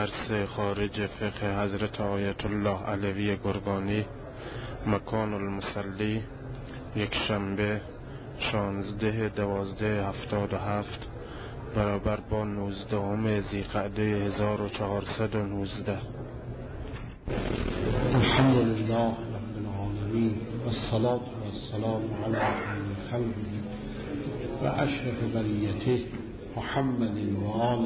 درس خارج فقه حضرت آیت الله علوی گرگانی، مکان المصلی، یک شنبه 16/12/77 برابر با 19 ذیقعده 1419. الحمد لله رب العالمین و الصلاة و السلام علی خیر خلقه و اشرف بریته محمد و آله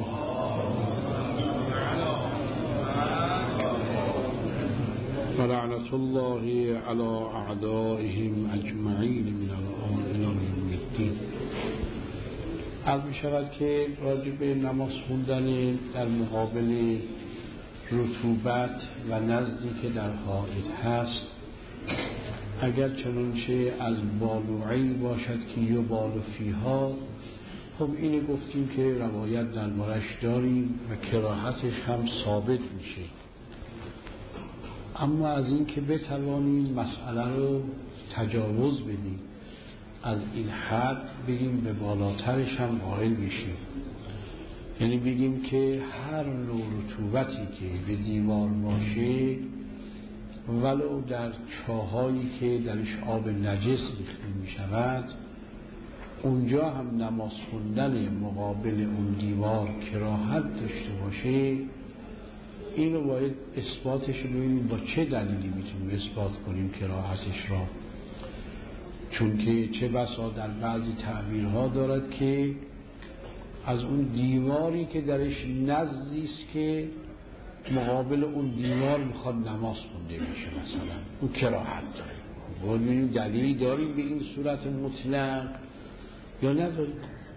و لعنت الله علی اعدائهم اجمعین من الآن الی یوم الدین. عرض می شود که راجع به نماز خوندن در مقابل رطوبت و نزدی که در حائط هست، اگر چنانچه از بالوعی باشد که یبال فیها، خب اینو گفتیم که روایت دربارش داریم و کراهتش هم ثابت میشه. اما از این که بتوانیم مسئله رو تجاوز بدیم، از این حد بگیم به بالاترش هم قائل بشیم، یعنی بگیم که هر نوع رطوبتی که به دیوار باشه، ولو در چاهایی که درش آب نجس ریخته می شود، اونجا هم نماز خوندن مقابل اون دیوار کراهت داشته باشه، این رو باید اثباتش رو ببینیم با چه دلیلی میتونیم اثبات کنیم کراهتش را. چون که چه بسا در بعضی تعبیرها دارد که از اون دیواری که درش نزدیست که مقابل اون دیوار میخواد نماز خونده میشه، مثلا اون کراهت داره. باید دلیلی داریم به این صورت مطلق یا نداریم؟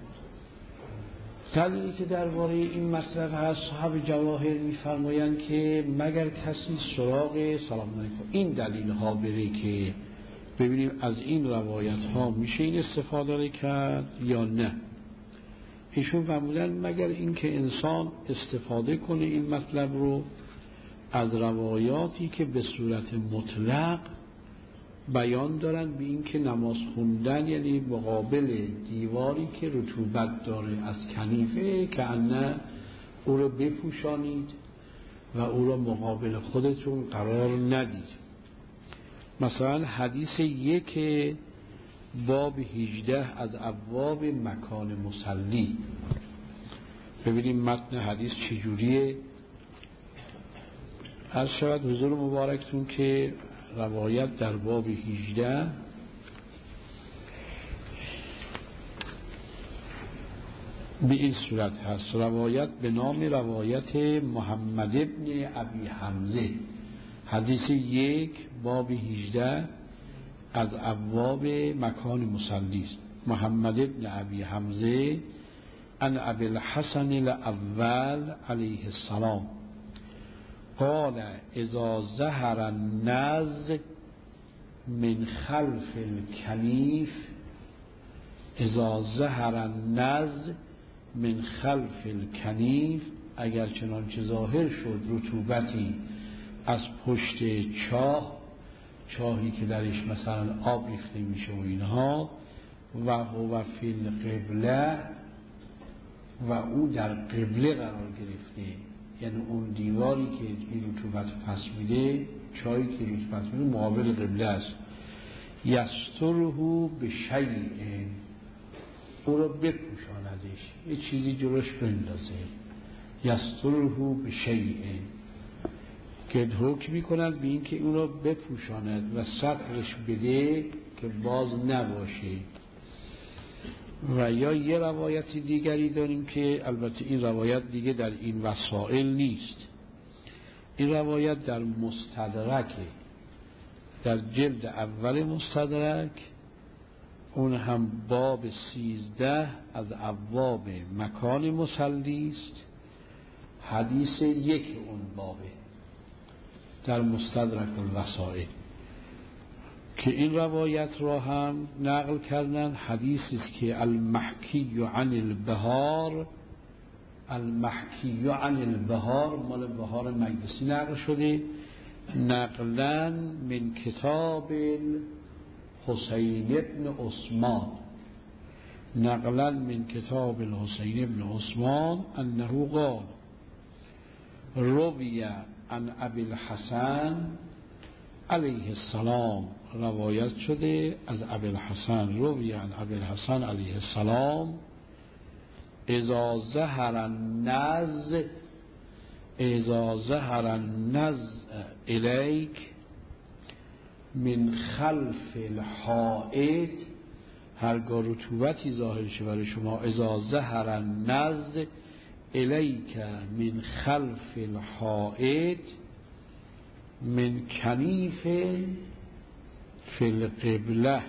دلیلی که درباره این مطلب هست، صاحب جواهر میفرمایند که مگر کسی سراغ سلام علیکم این دلیل ها بره که ببینیم از این روایت ها میشه این استفاده کرد یا نه. ایشون فرمودن مگر اینکه انسان استفاده کنه این مطلب رو از روایاتی که به صورت مطلق بیان دارن به این که نماز خوندن یعنی مقابل دیواری که رطوبت داره از کنیفه که انه او رو بپوشانید و او رو مقابل خودتون قرار ندید. مثلا حدیث 1 باب 18 از ابواب مکان مصلی، ببینیم متن حدیث چجوریه. عرض شود حضور مبارکتون که روایت در باب 18 به این صورت هست. روایت به نام روایت محمد ابن ابی حمزه، حدیث 1 باب 18 از ابواب مکان مصلی است. محمد ابن ابی حمزه عن ابی الحسن الاول علیه السلام قال اذا ظهر النز من خلف الکنیف، اذا ظهر النز من خلف الکنیف، اگر چنانچه ظاهر شد رطوبتی از پشت چاهی که درش مثلا آب ریخته میشه و اینها، و هو فی القبله، و او در قبله قرار گرفته، یعنی اون دیواری که این رطوبت پس میده، چاهی که رطوبت پس میده مقابل قبله است. یستره به شیء، او رو بپوشاندش، یه چیزی جلوش بندازه. یستره به شیء که حکم می‌کند به این که اون رو بپوشاند و سطرش بده که باز نباشه. و یا یه روایت دیگری داریم که البته این روایت دیگه در این وسائل نیست، این روایت در مستدرک، در جلد اول مستدرک، اون هم باب 13 از ابواب مکان مصلی است، حدیث 1 اون بابه در مستدرک الوسائل، که این روایت را هم نقل کردن. حدیثی است که المحکی عن البهار، المحکی عن البهار مال بهار مجلسی نقل شده، نقلا من کتاب حسین ابن عثمان، نقلا من کتاب الحسین ابن عثمان انه قال روی عن ابی الحسن علیه السلام، روایت شده از ابی الحسن، روی عن ابی الحسن علیه السلام، اذا ظهر النز الیک من خلف الحائط، هرگاه رطوبتی ظاهر شه برای شما، اذا ظهر النز الیک من خلف الحائط من کنیف فی القبله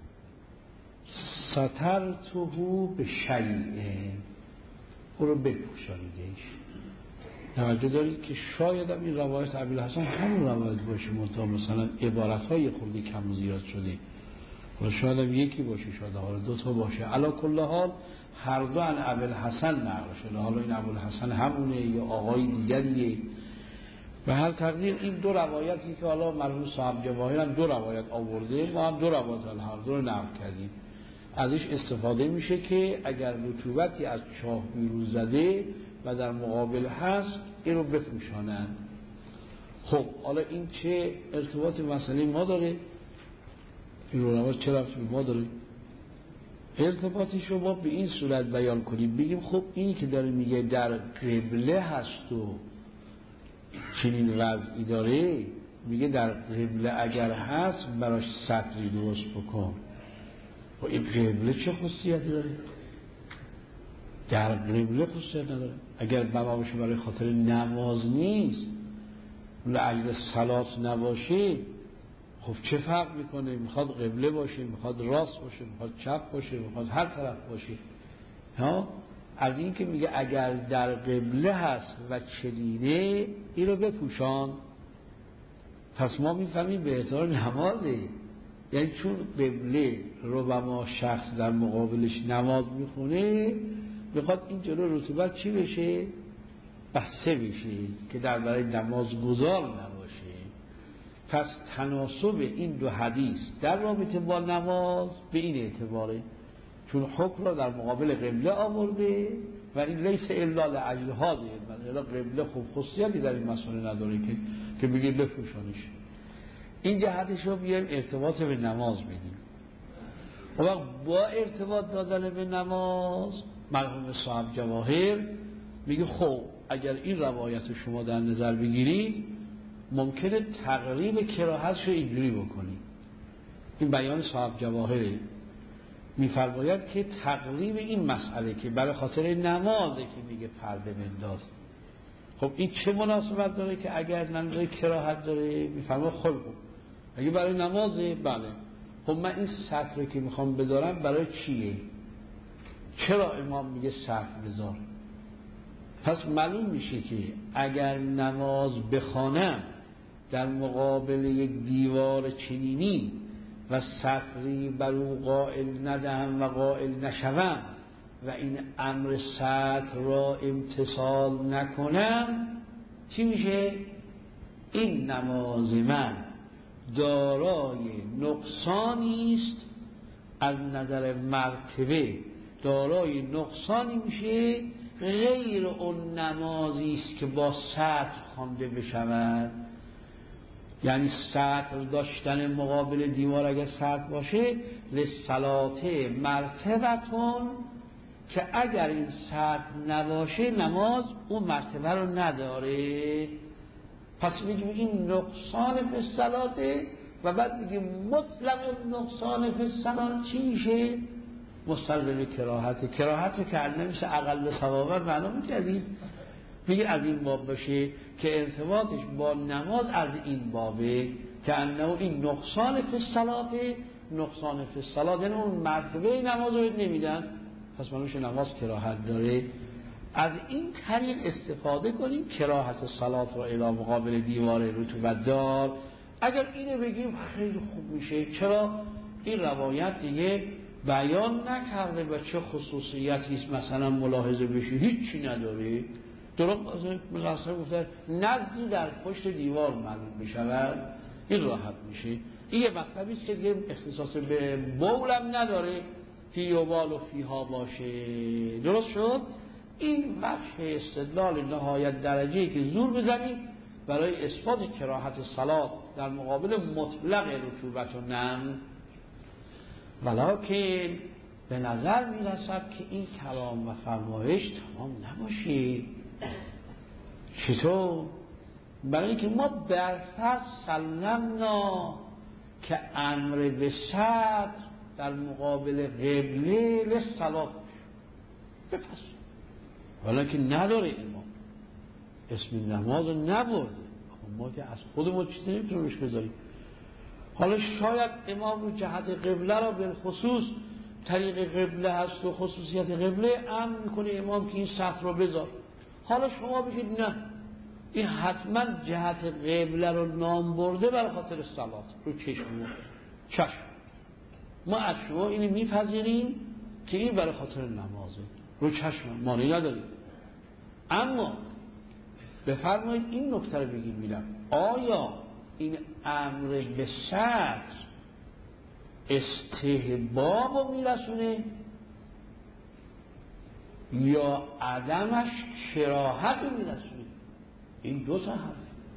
سترته بشیء، او رو بپوشانیدش. توجه دارید که شاید هم این روایت ابوالحسن همون روایت باشه، مثلا عبارت‌های خیلی کم و زیاد شده و شاید هم یکی باشه، شاید حالا دو تا باشه. علی کل حال هر دو عن ابوالحسن نقل شده. حالا این ابوالحسن همونه یا آقای دیگریه، به هر تقدیر این دو روایتی که حالا مرحوم صاحب جواهر هم دو روایت آورده، ما هم دو روایت هر دو رو نقل کردیم. ازش استفاده میشه که اگر رطوبتی از چاه بیرون زده و در مقابل هست این رو بپوشانن. خب حالا این چه ارتباط مسئله ما داره؟ این رو چه رفتی به ما داره؟ ارتباطش رو ما به این صورت بیان کنیم، بگیم خب اینی که داره میگه در قبله هست و چنین وضعی داره، میگه در قبله اگر هست براش سطری درست بکن. و این قبله چه خصوصیتی داره؟ در قبله خصوصیت نداره. اگر بنابراش برای خاطر نماز نیست، لعجل صلات نباشه، خب چه فرق میکنه؟ میخواد قبله باشه، میخواد راست باشه، میخواد چپ باشه، میخواد هر طرف باشه. ها؟ از این که میگه اگر در قبله هست و چنینه این رو بپوشان، پس ما میفهمیم به اعتبار نمازه. یعنی چون قبله رو و ما شخص در مقابلش نماز میخونه، میخواد این جلو رطوبت چی بشه؟ بسته بشه که در برای نماز گذار نباشه. پس تناسب این دو حدیث در رابطه با نماز به این اعتباره، چون حکم را در مقابل قبله آورده و این لیس الا لاجل هذه، مثلا قبله خوب خصوصیتی در این مسئله نداره که میگه بپوشانش. این جهتش رو بیایم ارتباط به نماز بدیم. و وقت با ارتباط دادن به نماز مرحوم صاحب جواهر میگه خب اگر این روایت شما در نظر بگیرید، ممکنه تقریب کراهتش رو اینجوری بکنید. این بیان صاحب جواهره، میفرماید که تقریب این مسئله که برای خاطر نمازه که میگه پرده بنداز، خب این چه مناسبت داره که اگر نمازه کراهت داره؟ میفرماید خب اگه برای نمازه، بله، خب من این سطر که میخوام بذارم برای چیه؟ چرا امام میگه سطر بذار؟ پس معلوم میشه که اگر نماز بخوانم در مقابل یک دیوار چنینی و سطری بر او قائل ندهم و قائل نشوم و این امر سطر را امتثال نکنم، چی میشه؟ این نماز من دارای نقصانی است، از نظر مرتبه دارای نقصانی میشه غیر اون نمازی است که با سطر خوانده بشود. یعنی سطر داشتن مقابل دیوار اگر سطر باشه، للصلات مرتبتون، که اگر این سطر نباشه نماز اون مرتبه رو نداره. پس میگیم این نقصان فی الصلات، و بعد میگیم مطلق نقصان فی الصلات چی میشه؟ مستلزم کراهت که نمیشه اقل ثوابت معلوم کردید. میگه از این باب باشه که ارتباطش با نماز از این بابه که انه این نقصان فی الصلات، نقصان فی الصلات یعنی اون مرتبه نماز رو نمیدن، پس منوش نماز کراهت داره. از این طریق استفاده کنیم کراهت صلات را الی مقابل دیوار رطوبت دار. اگر اینو بگیم خیلی خوب میشه. چرا؟ این روایت دیگه بیان نکرده و چه خصوصیتی است مثلا ملاحظه بشه، هیچی نداره. درست مثلا گفتن نزدی در پشت دیوار معلوم بشود، این راحت میشه. این یه مطلبی است که دیگه اختصاص به بولم نداره که یوبال و فیها باشه. درست شد؟ این وجه استدلال نهایت درجه‌ای که زور بزنیم برای اثبات کراهت صلات در مقابل مطلق رطوبت و نم. ولکن به نظر میرسد که این کلام و فرمایش تمام نباشه. چطور؟ برای اینکه ما برفرض سلمنا که امر به صدر در مقابل قبله للصلات بپس، ولکن نداره امام اسم نماز رو نبرده، ما که از خودمون چیزی نمیتونیم روش بذاریم. حالا شاید امام رو جهت قبله را بالخصوص طریق قبله هست و خصوصیت قبله امر میکنه امام که این سطر رو بذار. حالا شما بگید نه، این حتما جهت قبله رو نام برده برای خاطر صلات رو چشم. ما از شما اینو میپذیریم که این برای خاطر نمازه، رو چشم مانعی نداریم. اما بفرمایید این نکته رو بگید میرم، آیا این امر به صدر استحباب رو میرسونه یا عدمش کراهت رو میرسونه؟ این دو تا حرف.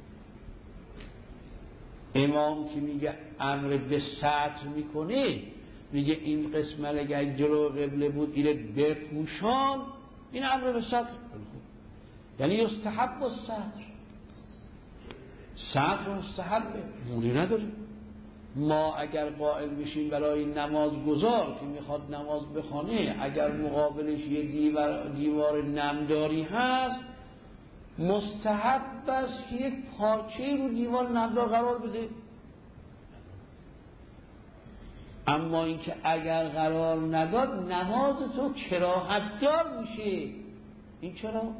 امام که میگه امر به صدر میکنه، میگه این قسمت اگر جلو قبله بود اینه بپوشان، این امر به صدر، یعنی یستحب صدر مستحبه، موری نداره. ما اگر قائل بشیم برای نماز گذار که میخواد نماز بخونه، اگر مقابلش یه دیوار نمداری هست، مستحب است که یک پارچه رو دیوار نمدار قرار بده. اما اینکه اگر قرار نداد نماز تو کراهت دار میشه. این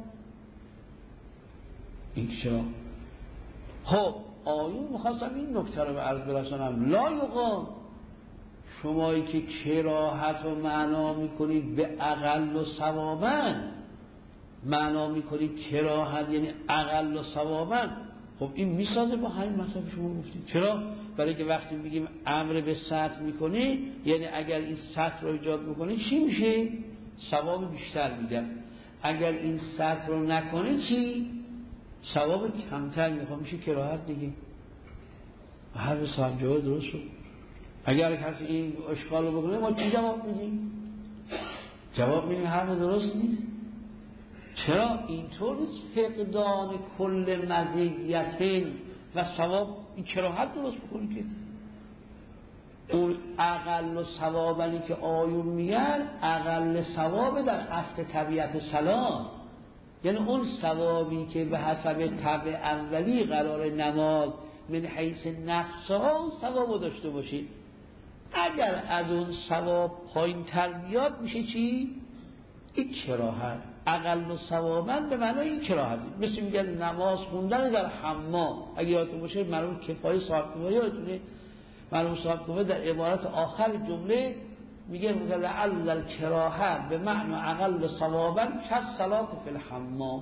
چرا؟ خب آیون میخواستم این نکته رو به عرض برسانم، لا یقام، شمایی که کراهت رو معنا میکنید به اقل و ثوابا، معنا میکنید کراهت یعنی اقل و ثوابا، خب این میسازه با همین مطلب شما گفتید. چرا؟ برای که وقتی میگیم امر به سطر میکنی، یعنی اگر این سطر رو ایجاد میکنی چی میشه؟ ثواب بیشتر میده. اگر این سطر رو نکنی چی؟ ثواب کمتر میخوام، میشه کراهت دیگه. هر صاحب جواب درست شد. اگر کسی این اشکال رو بکنه ما چی جواب میدیم؟ جواب میدیم حرف درست نیست. چرا؟ اینطور نیست فقدان کل مزیت و ثواب این کراهت درست بکنی که اون اقل ثوابنی که آیون میگن اقل ثواب در اصل طبیعت سلام، یعنی اون ثوابی که به حسب طبع اولی قرار نماز من حیث نفسها اون ثوابو داشته باشی. اگر از اون ثواب پایین تر بیاد میشه چی؟ این کراهت. اقل ثوابن به معنای این کراهت، مثل میگن نماز خوندن در حمام. اگه یادتون باشه مرحوم کفایه صاحب یادتونه، مرحوم صاحب در عبارت آخر جمله میگه لعل الکراهه به معنی اقل ثوابا کالصلاة فی الحمام.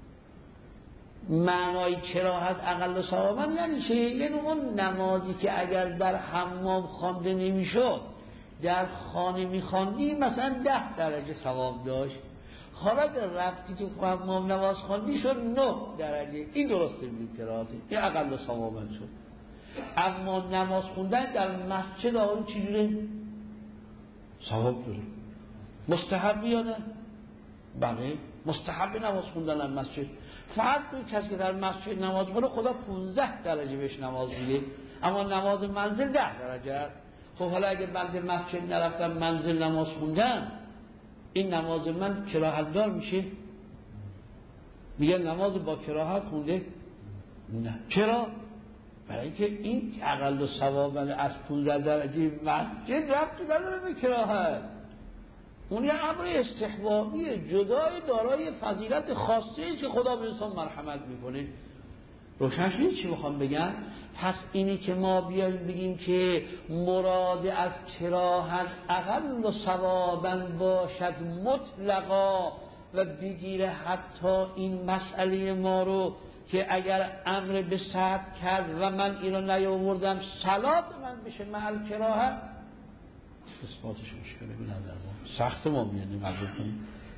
معنای کراهت اقل ثوابا یعنی چه؟ یعنی اون نمازی که اگر در حمام خوانده نمیشد در خانه میخواندی مثلا 10 درجه ثواب داشت، حالا که رفتی تو حمام نماز خواندی شد 9 درجه. این درسته میگه کراهت، این اقل ثوابا شد. اما نماز خوندن در مسجد آن چجوره؟ ثواب داره. مستحب یا نه؟ بله مستحب نماز خوندن در مسجد. فقط کسی که در مسجد نماز خونه خدا 15 درجه بهش نماز میده، اما نماز منزل 10 درجه است. خب حالا اگه بنده مسجد نرفتم منزل نماز خوندم، این نماز من کراهت دار میشه؟ میگه نماز با کراهت خونده؟ نه. چرا؟ برای اینکه این اقل ثواب از 15 درجه مسجد ربطی نداره به کراهت. اون یه امر استحبابیه جدای دارای فضیلت خاصه که خدا به انسان مرحمت میکنه. روشنش نیست چی میخوام بگم؟ پس اینی که ما بیایم بگیم که مراد از کراهت اقل ثوابا باشد مطلقا و بگیره حتی این مسئله ما رو که اگر امر به صدر کرد و من اینو نیاوردم صلات من بشه محل کراهت، اثباتش مشکله به نظر ما سخت ما میادیم قبول کنیم.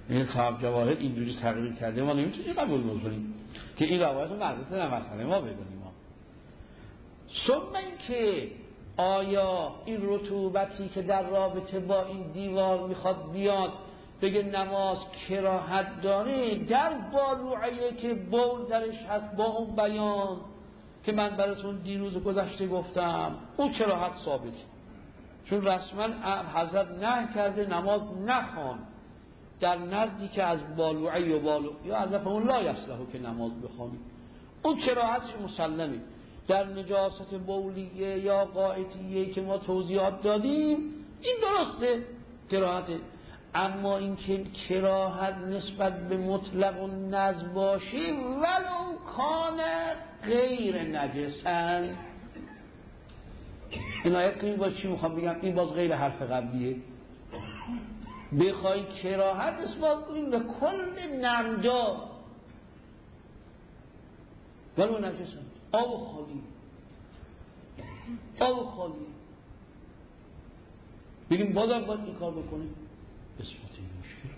این صاحب جواهر اینجوری تقریر کرده، ما نمیتونیم قبول بکنیم که این روایت رو مدرسه نه مسئله ما بدونیم. ثم این که آیا این رطوبتی که در رابطه با این دیوار میخواد بیاد بگه نماز کراهت داره در بالوعیه که بول درش هست، با اون بیان که من براتون دیروز گذشته گفتم اون کراهت ثابته، چون رسما حضرت نهی کرده نماز نخوان در نزدی که از بالوعی و بالو یا از اون لا یصلحو که نماز بخوانی، اون کراهتش مسلمه. در نجاست بولیه یا غائطیه که ما توضیحات دادیم این درسته کراهته، اما این که کراهت نسبت به مطلق و نزد باشه ولو کان غیر نجسن، این آیت که این باز چی میخوام بگم؟ این باز غیر حرف قبلیه. بخوای کراهت اثبات کنیم به کل نمجا ولو نجسن، آب خالی آب خالی بگیم بازم باید این کار بکنیم، اثبات این مشکل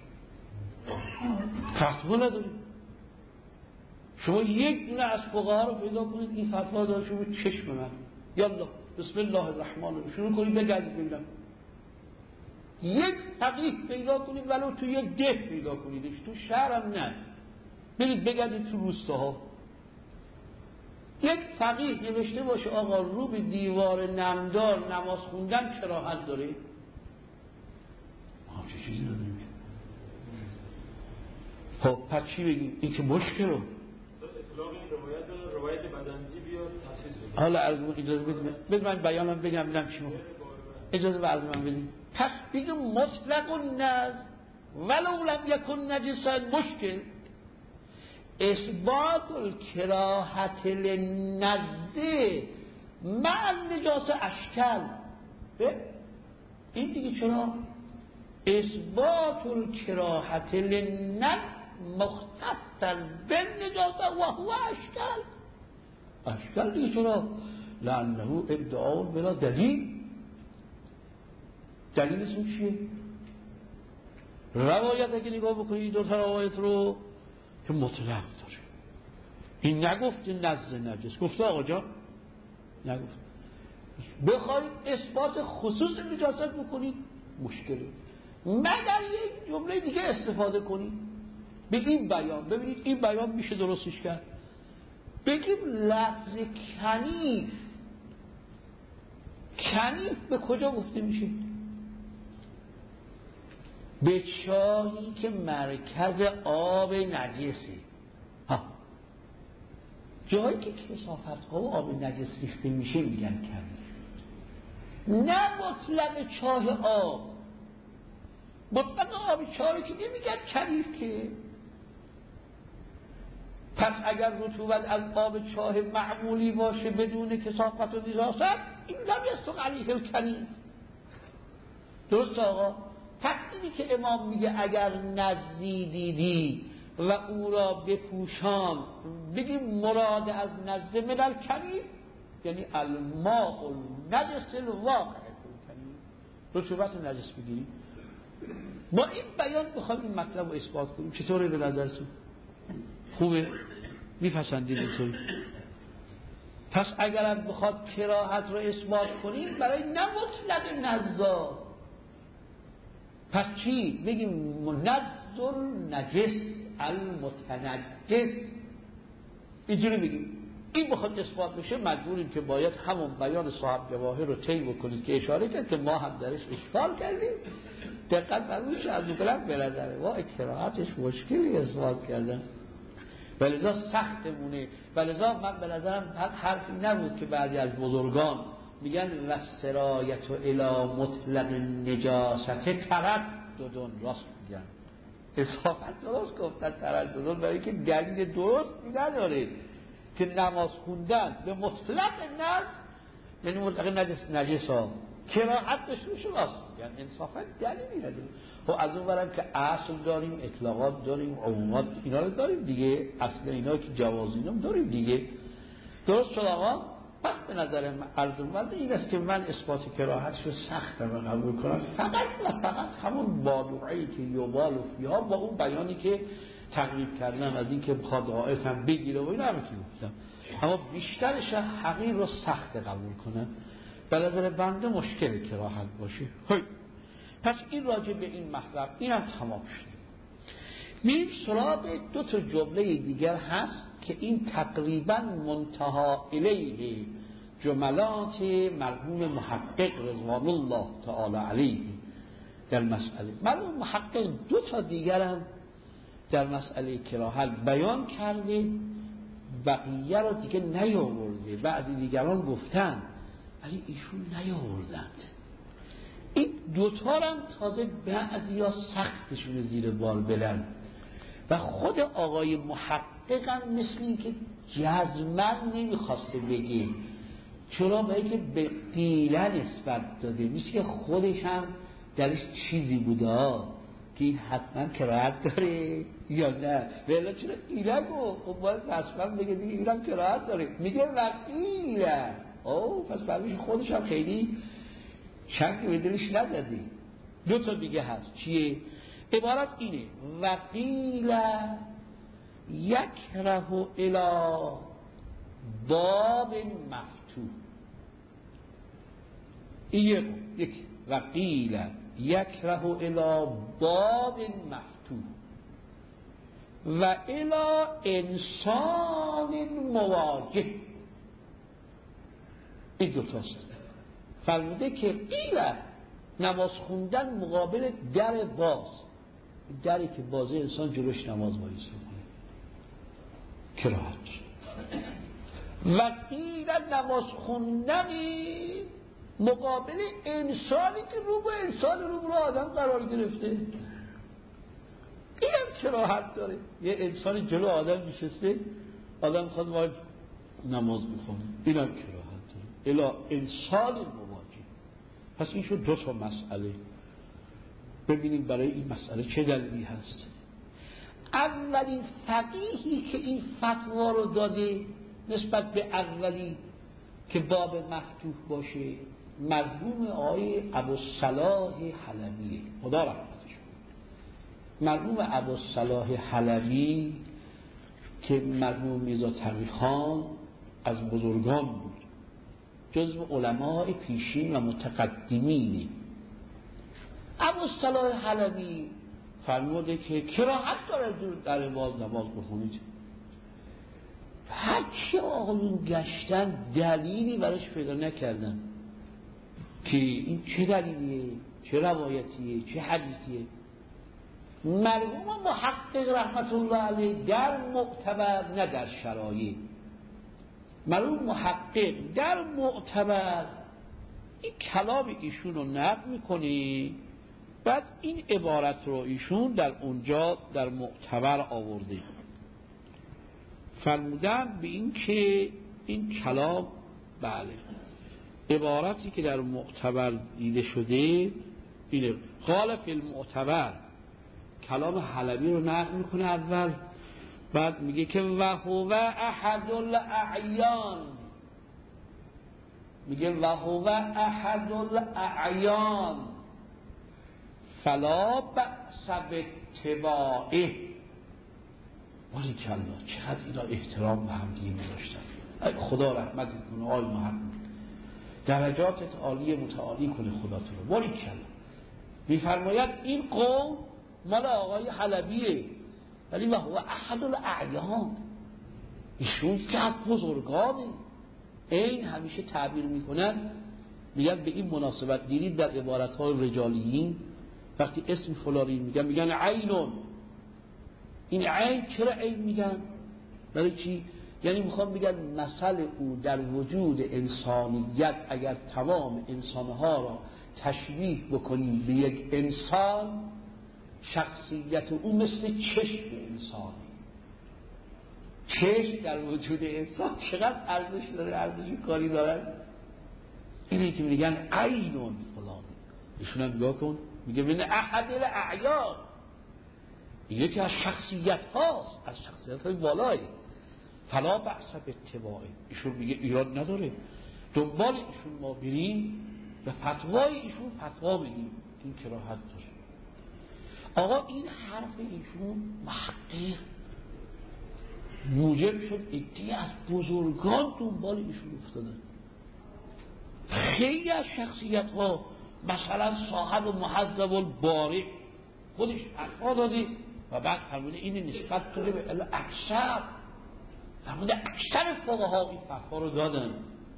فتوا نداریم. شما یک دونه از فقها رو پیدا کنید این فتوا داره شما چشم من یالله بسم الله الرحمن الرحیم شروع کنید بگردید ببینم، یک فقیه پیدا کنید ولو تو یک ده پیدا کنیدش، تو شهرم نه، برید بگردید تو روستاها یک فقیه نوشته باشه آقا رو به دیوار نمدار نماز خوندن کراهت داره. چه چیزی رو نمیشه. خب پس چی بگیم؟ این که مشکل رو روایت بدنجی بیاد تفسیر بگیم. حالا از اجازه بدید من بیانم بگم ببینم چی میگه. اجازه بعضی من بدید. پس بگیم مطلق النز ولو لم یکن نجسا مشکل، اثبات الکراهت للنزد مع النجاسه اشکال. این دیگه چرا؟ اثبات الکراهت للنزد مختصا بالنجاسه و هو اشکال دیگه چرا؟ لانه ادعا بلا دلیل. دلیلش چیه؟ روایت اگه نگاه بکنید دو تا روایت رو که مطلق داره، این نگفت نزد نجس، گفته آقا جان نگفت. بخواید اثبات خصوص نجاست بکنید مشکله، مگر یک جمله دیگه استفاده کنید به این بیان. ببینید این بیان میشه درستش کرد، بگیم لفظ کنیف، کنیف به کجا گفته میشه؟ به چاهی که مرکز آب نجسه. جایی که کثافت ها و آب نجس ریخته میشه میگن کنیف، نه مطلق چاه آب. مطلق آب چاهی که نمیگن کنیف که. پس اگر رطوبت از آب چاه معمولی باشه بدون کثافت و نجاست این لم یستق علیه الکنیف. درست آقا؟ پس اینی که امام میگه اگر نزدی دیدی و او را بپوشان بگیم مراد از نزد من الکنیف یعنی الماء النجس الواقع الکنیف، رطوبت نجس بگیریم. با این بیان بخوام این مطلب رو اثبات کنیم چطوره به نظرتون؟ خوبه؟ میپسندید اینطوری؟ پس اگر بخواد کراهت رو اثبات کنیم برای نه مطلق نزا، پس چی؟ بگیم نزل نجس المتنجس، اینجوری بگیم. این بخواد اثبات بشه مجبوریم که باید همون بیان صاحب جواهر رو طی بکنید که اشاره کرد که ما هم درش اشکال کردیم. دقت فرمایید از مطلق به نظره وا کراهتش مشکلی اثبات کردن ولذا سختمونه. ولذا من به نظرم حرفی نبود که بعضی از بزرگان میگن و سرایت و الی مطلق نجاست ترددون، راست میگن، اصافت درست گفتن ترددون، برای که دلیل درست نداره که نماز خوندن به مطلق نجس یعنی مطلق نجس ها کراهت بشه راست میگن، انصافا دلیلی نداره. و از اون برم که اصل داریم، اطلاقات داریم، عمومات اینا رو داریم دیگه، اصل اینا که جواز اینا داریم دیگه. درست شد آقا؟ بعد به نظر عرض اومده این است که من اثبات کراهتش رو سخت و قبول کنم، فقط و فقط همون بالوعی که یوبال و فیها با اون بیانی که تقریب کردم از این که بخواد عائف هم بگیره و این همه که گفتم، اما بیشترش حقیر رو سخت قبول کنم. به نظر بنده مشکل کراهت باشه. پس این راجع به این مطلب اینم تمام شد. میریم سراغ دو تا جمله دیگر هست که این تقریبا منتها الیه جملات مرحوم محقق رضوان الله تعالی علیه در مسئله. مرحوم محقق دو تا دیگرم در مسئله کراهت بیان کرده، بقیه رو دیگه نیاورده. بعضی دیگران گفتن ولی ایشون نیاوردند. این دوتا هم تازه بعضی ها سختشون زیر بال بلند و خود آقای محقق هم مثل این که جزمن نمیخواسته بگه، چرا به اینکه به قیله نسبت داده، مثل که خودش هم درش چیزی بوده که این حتما کراهت داره یا نه. ولی چرا قیله گفت؟ خب باید رسما بگه دیگه اینم کراهت داره، میگه وقیله. پس برمیش خودش هم خیلی شکی به دلش نداده. دو تا دیگه هست. چیه؟ عبارت اینه: وقیل یکره الی باب مفتوح. این یک وقیل یکره الی باب مفتوح و الی انسان مواجه. این دو تاست. فرموده که قیل نماز خوندن مقابل در باز، دری که بازه انسان جلوش نماز باید کنه کراهت. و قیل نماز خوندنی مقابل انسانی که رو به انسان رو آدم قرار گرفته، این هم کراهت داره. یه انسانی جلو آدم نشسته، آدم خواهد باید نماز بخونه، این هم کراهت داره. الا انسان مواجه. پس این شد دو تا مسئله. ببینیم برای این مسئله چه دلیلی هست. اولین فقیهی که این فتوا رو داده نسبت به اولی که باب مفتوح باشه مرحوم آقای ابوالصلاح حلبیه، خدا رحمتش کنه. مرحوم ابوالصلاح حلبی که مرحوم میرزا تقی‌خان از بزرگان بود، جزو علماء پیشین و متقدمینی. ابوالصلاح حلبی فرموده که کراهت داره در باز نماز بخونید. هرچی آقایون گشتن دلیلی براش پیدا نکردن که این چه دلیلیه، چه روایتیه، چه حدیثیه. مرحوم محقق رحمت الله علیه در معتبر نه در شرایع، مرحوم محقق در معتبر این کلام ایشون رو نقل میکنه، بعد این عبارت رو ایشون در اونجا در معتبر آورده. فرمودن به این که این کلام بله عبارتی که در معتبر دیده شده اینه. قال فی المعتبر، کلام حلبی رو نقل میکنه اول، بعد میگه که و هو احد الاعیان، میگه و هو احد الاعیان فلا بأس باتباعه. ولی کلا چقدر اینا احترام به هم دیگه می‌ذاشتن. خدا رحمت کنه آقای محمد، درجاتت عالی متعالی کنه خدا تو رو. ولی کلا میفرماید این قوم مال آقای حلبیه، ولی و هو احد الاعیان، ایشون که از بزرگانه. این همیشه تعبیر میکنن، میگن به این مناسبت دیدید در عبارت‌های رجالیین وقتی اسم فلانی میگن عینون. این عین چرا عین میگن؟ برای چی؟ یعنی میخوام بگن مثل او در وجود انسانیت اگر تمام انسانها را تشبیه بکنیم به یک انسان، شخصیت او مثل چشم انسانه. چشم در وجود انسان چقدر ارزش داره، ارزش کاری داره. اینه که میگن عینون فلان. ایشون هم نگاه کن، میگه من احد الاعیان، اینه که از شخصیت هاست، از شخصیت های بالایی. فلا بأس باتباعه. ایشون میگه ایراد نداره دنبال ایشون ما بریم و فتوای ایشون فتوا بدیم، این کراهت داره. آقا این حرف ایشون محقق موجب شد عده‌ای از بزرگان دنبال ایشون افتادن. خیلی از شخصیت ها مثلا صاحب محذب البارع خودش فتوا داده و بعد فرموده این نسبت شده به اکثر، فرموده اکثر فقها این فتوا رو دادن.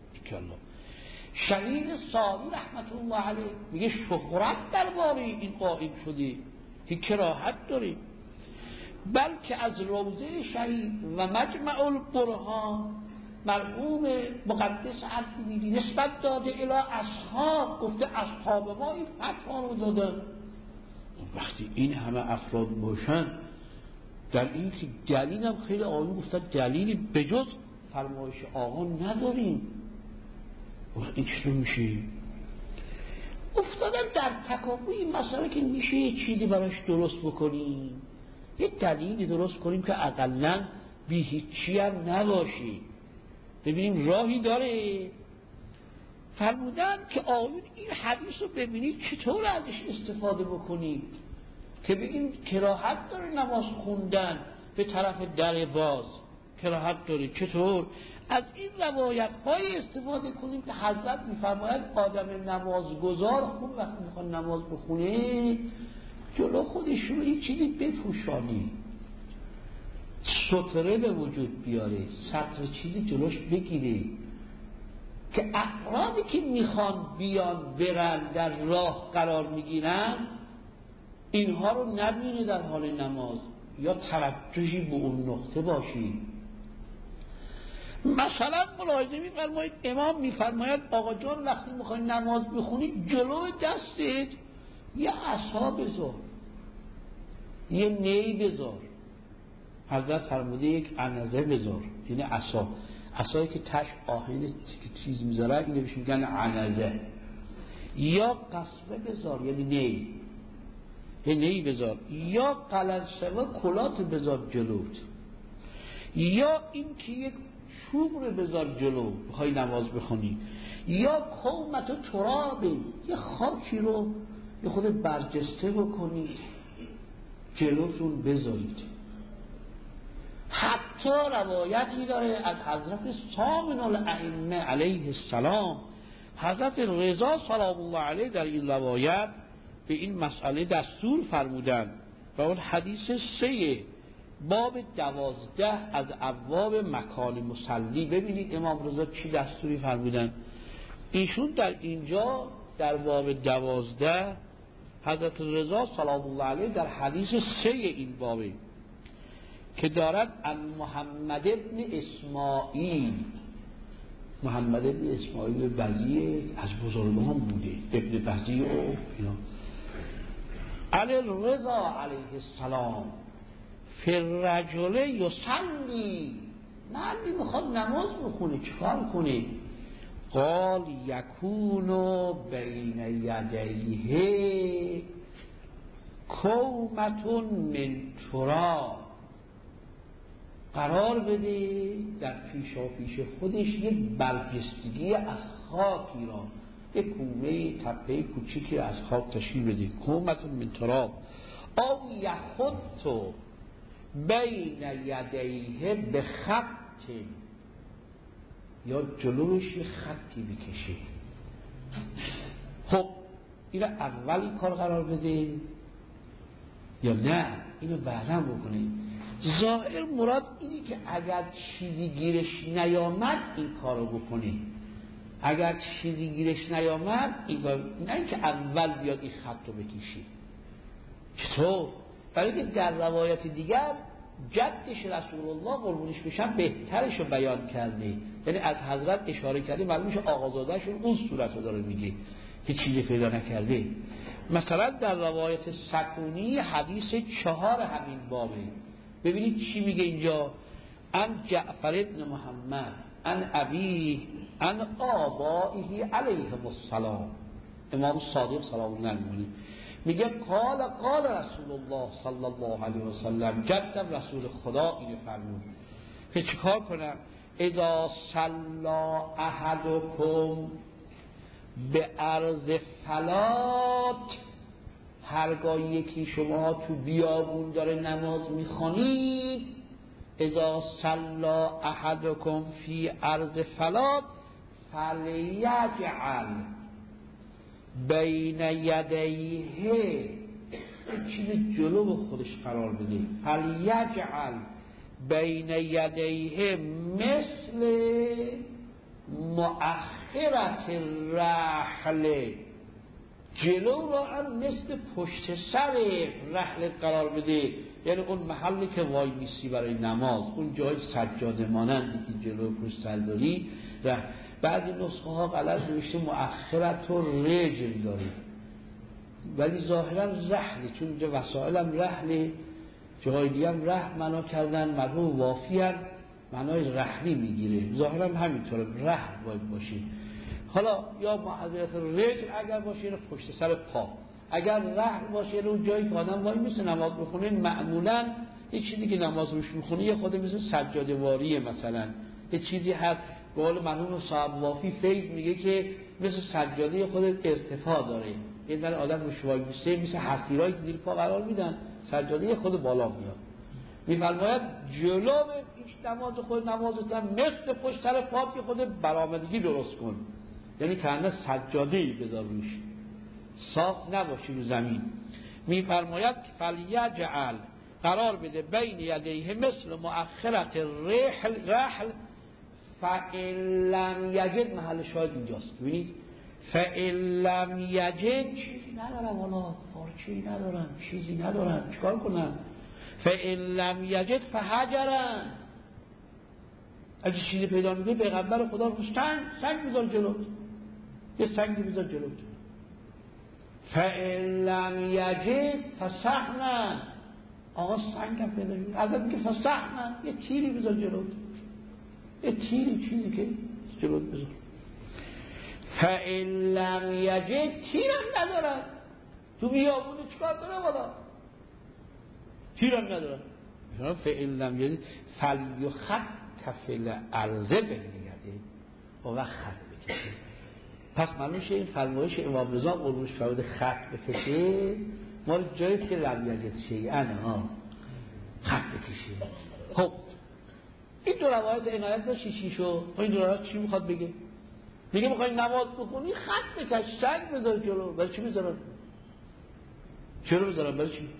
شهید صادی رحمت الله علیه میگه شهرت درباره این قائم شده که کراهت داره، بلکه از روضه شهید و مجمع البرهان مرحوم مقدس اردبیلی نسبت داده الی اصحاب، گفته اصحاب ما این فتوا رو دادن. وقتی این همه افراد باشن در این که دلیل هم خیلی آیون گفتن دلیلی بجز فرمایش آقا نداریم، این چطور میشه؟ افتادن در تکاپوی این مسئله که میشه یه چیزی براش درست بکنیم، یه دلیلی درست کنیم که اقلن بی هیچی هم نباشی، ببینیم راهی داره. فرمودن که آیون این حدیث رو ببینید چطور ازش استفاده بکنیم که بگیم کراهت داره نماز خوندن به طرف در باز، کراهت داره. چطور؟ از این روایت های استفاده کنیم که حضرت میفرماید آدم نمازگزار خون وقتی میخواد نماز بخونه جلو خودش رو این چیزی بپوشانی، ستره به وجود بیاره، سطر چیزی جلوش بگیره که افرادی که میخوان بیان برن در راه قرار میگیرن اینها رو نبینه در حال نماز یا توجهی به اون نقطه باشی. مثلا ملاحظه میفرمایید امام میفرماید آقا جان وقتی میخوای نماز بخونی جلو دستت یه عصا بذار، یه نی بذار. حضرت فرموده یک عنزه بذار، یعنی عصا، عصایی که تش آهن چیز میذاره اینو بهش میگن عنزه. یا قصبه بذار یعنی نی، یه نی بذار، یا قلنسه و کلات بذار جلوت، یا این که یک چوب رو بذار جلو بخوای نماز بخونی، یا قومت و تراب یه خاکی رو یه خود برجسته بکنی جلوتون بذارید. حتی روایتی داره از حضرت سامن الائمه علیه السلام، حضرت رضا سلام الله علیه در این روایت به این مسئله دستور فرمودن و اون حدیث 3 باب 12 از ابواب مکان مصلی. ببینید امام رضا چی دستوری فرمودن. ایشون در اینجا در باب 12 حضرت رضا سلام الله علیه در حدیث 3 این بابه که دارد ان محمد ابن اسماعیل، محمد ابن اسماعیل بزیه از بزرگان بوده، ابن بزیه و اینا، علی رضا علیه السلام فررجل یصلی، مردی میخواد نماز بخونه چیکار کنه؟ قال یکونو بین یدیه کومتون من تراب، قرار بده در پیشاپیش خودش یک برجستگی از خاکی را، یک کومه تپه کوچیکی از خاک تشکیل بده، کومتون من تراب، او یخطو بین یدیه به خط، یا جلوش یه خطی بکشه. خب اینو اولی کار قرار بده یا نه اینو بعدا بکنه؟ ظاهر مراد اینی که اگر چیزی گیرش نیامد این کارو بکنه، اگر چیزی گیرش نیامد این کار، نه اینکه اول بیاد این خط رو بکشه. چطور؟ برای که در روایت دیگر جدش رسول الله قربونش بشن بهترش رو بیان کرده، یعنی از حضرت اشاره کرده، معلوم میشه آقازادهشون اون صورت رو داره میگه که چیزی پیدا نکرده. مثلا در روایت سکونی حدیث 4 همین بابه ببینید چی میگه اینجا، ان جعفر ابن محمد ان ابی ان آبائه علیهم السلام، امام صادق سلام الله علیه میگه قال رسول الله صلی الله علیه و سلم، جدم رسول خدا اینو فرمود، که چیکار کنم؟ اذا صلی احدکم به عرض فلات، هرگاه یکی شما تو بیابون داره نماز میخوانید، اذا صلی احدکم فی عرض فلات فلیجعل بین یدیه، چیز جلو به خودش قرار بده، فلیجعل بین یدیه مثل مؤخرت الرحل، جلو را هم مثل پشت سر رحل قرار بده، یعنی اون محلی که وای میسی برای نماز، اون جای سجاده مانندی که جلو پشت سر داری. بعضی نسخه ها غلط نوشته مؤخرت و رجل داره، ولی ظاهرا رحله، چون اینجا وسائل هم رحله، جای دیگه هم رحل معنا کردن، مرحوم وافی هم معنای رحلی میگیره، ظاهرا همینطوره، رحل باید باشه. حالا یا معذرت رجل اگر باشه یعنی پشت سر پا، اگر رحل باشه یعنی اون جایی که آدم وای مثل نماز بخونه، معمولا یه چیزی که نماز روش میخونه یه خود مثل سجاده واریه، مثلا یه چیزی هست، به قول مرحوم صاحب وافی فیض میگه که مثل سجاده خود ارتفاع داره، یه در آدم روش وای میسه مثل حصیرایی که زیر پا قرار میدن، سجاده خود بالا میاد. میفرماید جلو به نماز خود نمازت هم مثل پشت سر پا که خود برآمدگی درست کن، یعنی کنه سجاده‌ای بذار روش، صاف نباشی رو زمین. میفرماید فلیجعل، قرار بده بین یدیه مثل مؤخرت رحل، فإن لم یجد، محل شاهد اینجاست، ببینید فإن لم یجد، چیزی ندارم، والا پارچه‌ای ندارم، چیزی ندارم، چیکار کنم؟ فإن لم یجد فحجرن، اگه چیزی پیدا میکنی پیغمبر خدا رو سنگ بذار جلوت، یه سنگی بذار جلوت. فإن لم یجد فسهمن، آقا سنگ هم پیدا میکنی ازت میگه فسهمن، یه تیری بذار جلوت، یه تیری چیزی که جلوت بذار. فإن لم یجد، تیرم ندارن تو بیابونه چیکار کنه والا؟ تیرم ندارن. فإن لم یجد فلیخط فی الارض بین یدیه، و وقت خط بکشه. پس معلوم میشه این فرمایش امام رضا قربونش فرموده خط بکشه مال جاییست که لم یجد شیئا خط بکشه. خب این دو روایت عنایت داشتی چی شو؟ این دو روایت چی میخواد بگه؟ میگه میخوای نماز بخونی خط بکش، سنگ بذار جلو. برای چی بذارن؟ چرا بذارن؟ برای چی؟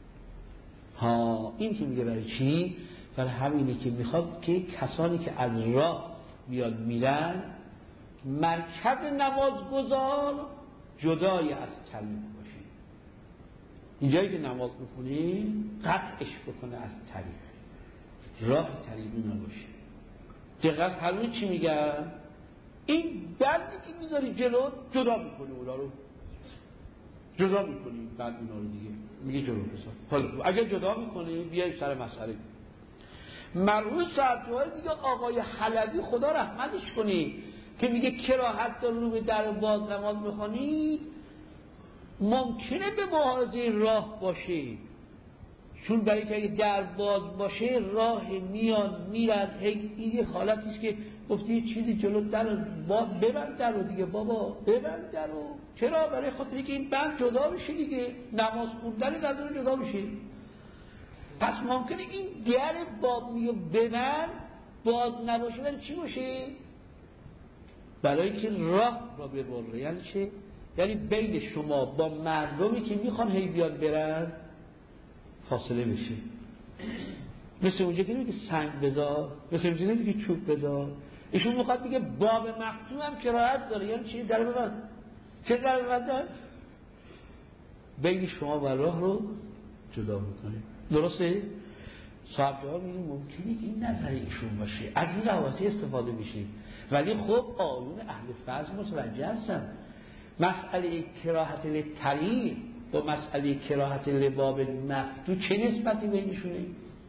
ها این که میگه برای چی؟ برای همینه که میخواد که کسانی که از راه میاد میرن، مرکز نمازگزار جدای از طریق باشه. اینجایی که نماز بخونی قطعش بکنه از طریق، راه طریقی نباشه. دقیق همین چی میگن؟ این بندی که میذاری جلو جدا میکنی، اونا رو جدا میکنی، بعد اونا رو دیگه میگه جلو بسار. حالا اگر جدا میکنی بیایی سر مسئله. مرحوم سعدواری میگه آقای حلبی خدا رحمتش کنی که میگه کراهت داره رو به در باز نماز میخوانی، ممکنه به محاذه راه باشه، چون برای که اگه در باز باشه راه میان میرن، این یه حالتیست که گفتی یه چیزی جلو در ببند در رو دیگه، بابا ببند در رو. چرا؟ برای خاطری که این بند جدا بشه دیگه، نماز خوندن در رو جدا بشه. پس ممکنه این در باب میگه ببند باز نباشه، ولی چی باشه؟ برای که راه را ببره. یعنی چه؟ یعنی بین شما با مردمی که میخوان هی بیاد برن فاصله بشه. مثل اونجا که نمیگه سنگ بذار، مثل اونجا نمیگه چوب بذار. ایشون میخواد بگه باب مفتوح هم کراهت داره. یعنی چی؟ در ببند. چه در ببندن؟ بین شما و راه رو جدا بکنه. درسته؟ صاحب جواب میگه ممکنه این نظر ایشون باشه، از این روایت استفاده میشه، ولی خب آیون اهل فضل متوجه هستن مسئله کراهت للطریق و مسئله کراهت لباب مفتوح چه نسبتی بینشونه؟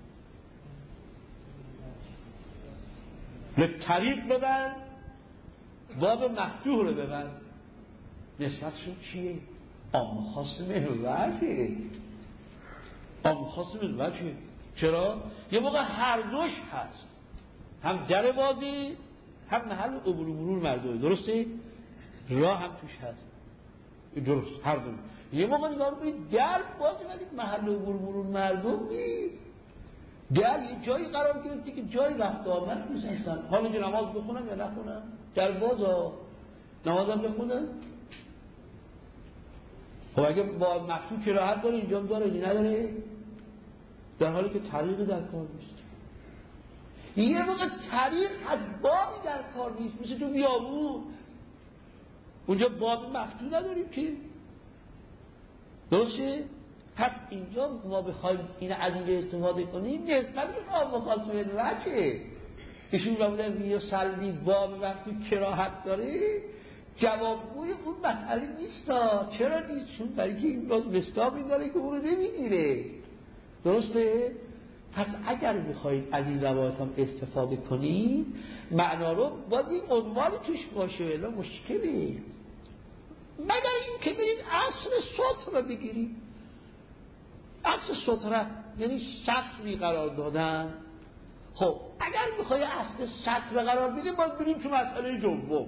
للطریق ببند، باب مفتوح رو ببند، نسبتشون چیه؟ عام خاص محوره، عام خاص محوره. چرا؟ یه موقع هر دوش هست. هم در بازی هم محل عبور و مرور مردم. درسته؟ راه هم توش هست. درست هر دو. یه موقع نگاه کنید در بازی ولی محل عبور و مرور مردم نیست. در یه جایی قرار گرفته که جای رفت آمد نیست اصلا. حالا اینجا نماز بخونم یا نخونم؟ در بازا نمازم بخونم؟ خب اگه با مفتوح کراهت داره اینجا هم داره نداره؟ در حالی که طریق در کار نیست. یه موقع طریق از بابی در کار نیست، مثل تو بیابون اونجا باب مفتوح نداریم که. درسته؟ پس اینجا ما بخوایم این از اینجا استفاده کنیم نسبت به آب مخالصه وجه ایشون را بودن یا سلبی باب مفتوح کراهت داره، جوابگوی اون مسئله نیست. چرا نیست؟ چون برای که این باز مستابی داره که اون رو نمیگیره. درسته؟ پس اگر میخواید از این روایت هم استفاده کنید معنا رو باید این عنوان توش باشه، الا مشکلی. مگر این که برید اصل سطر رو بگیرید. اصل سطر یعنی سطری قرار دادن. خب اگر میخوای اصل سطر قرار بدیم باید بریم تو مسئله دوم.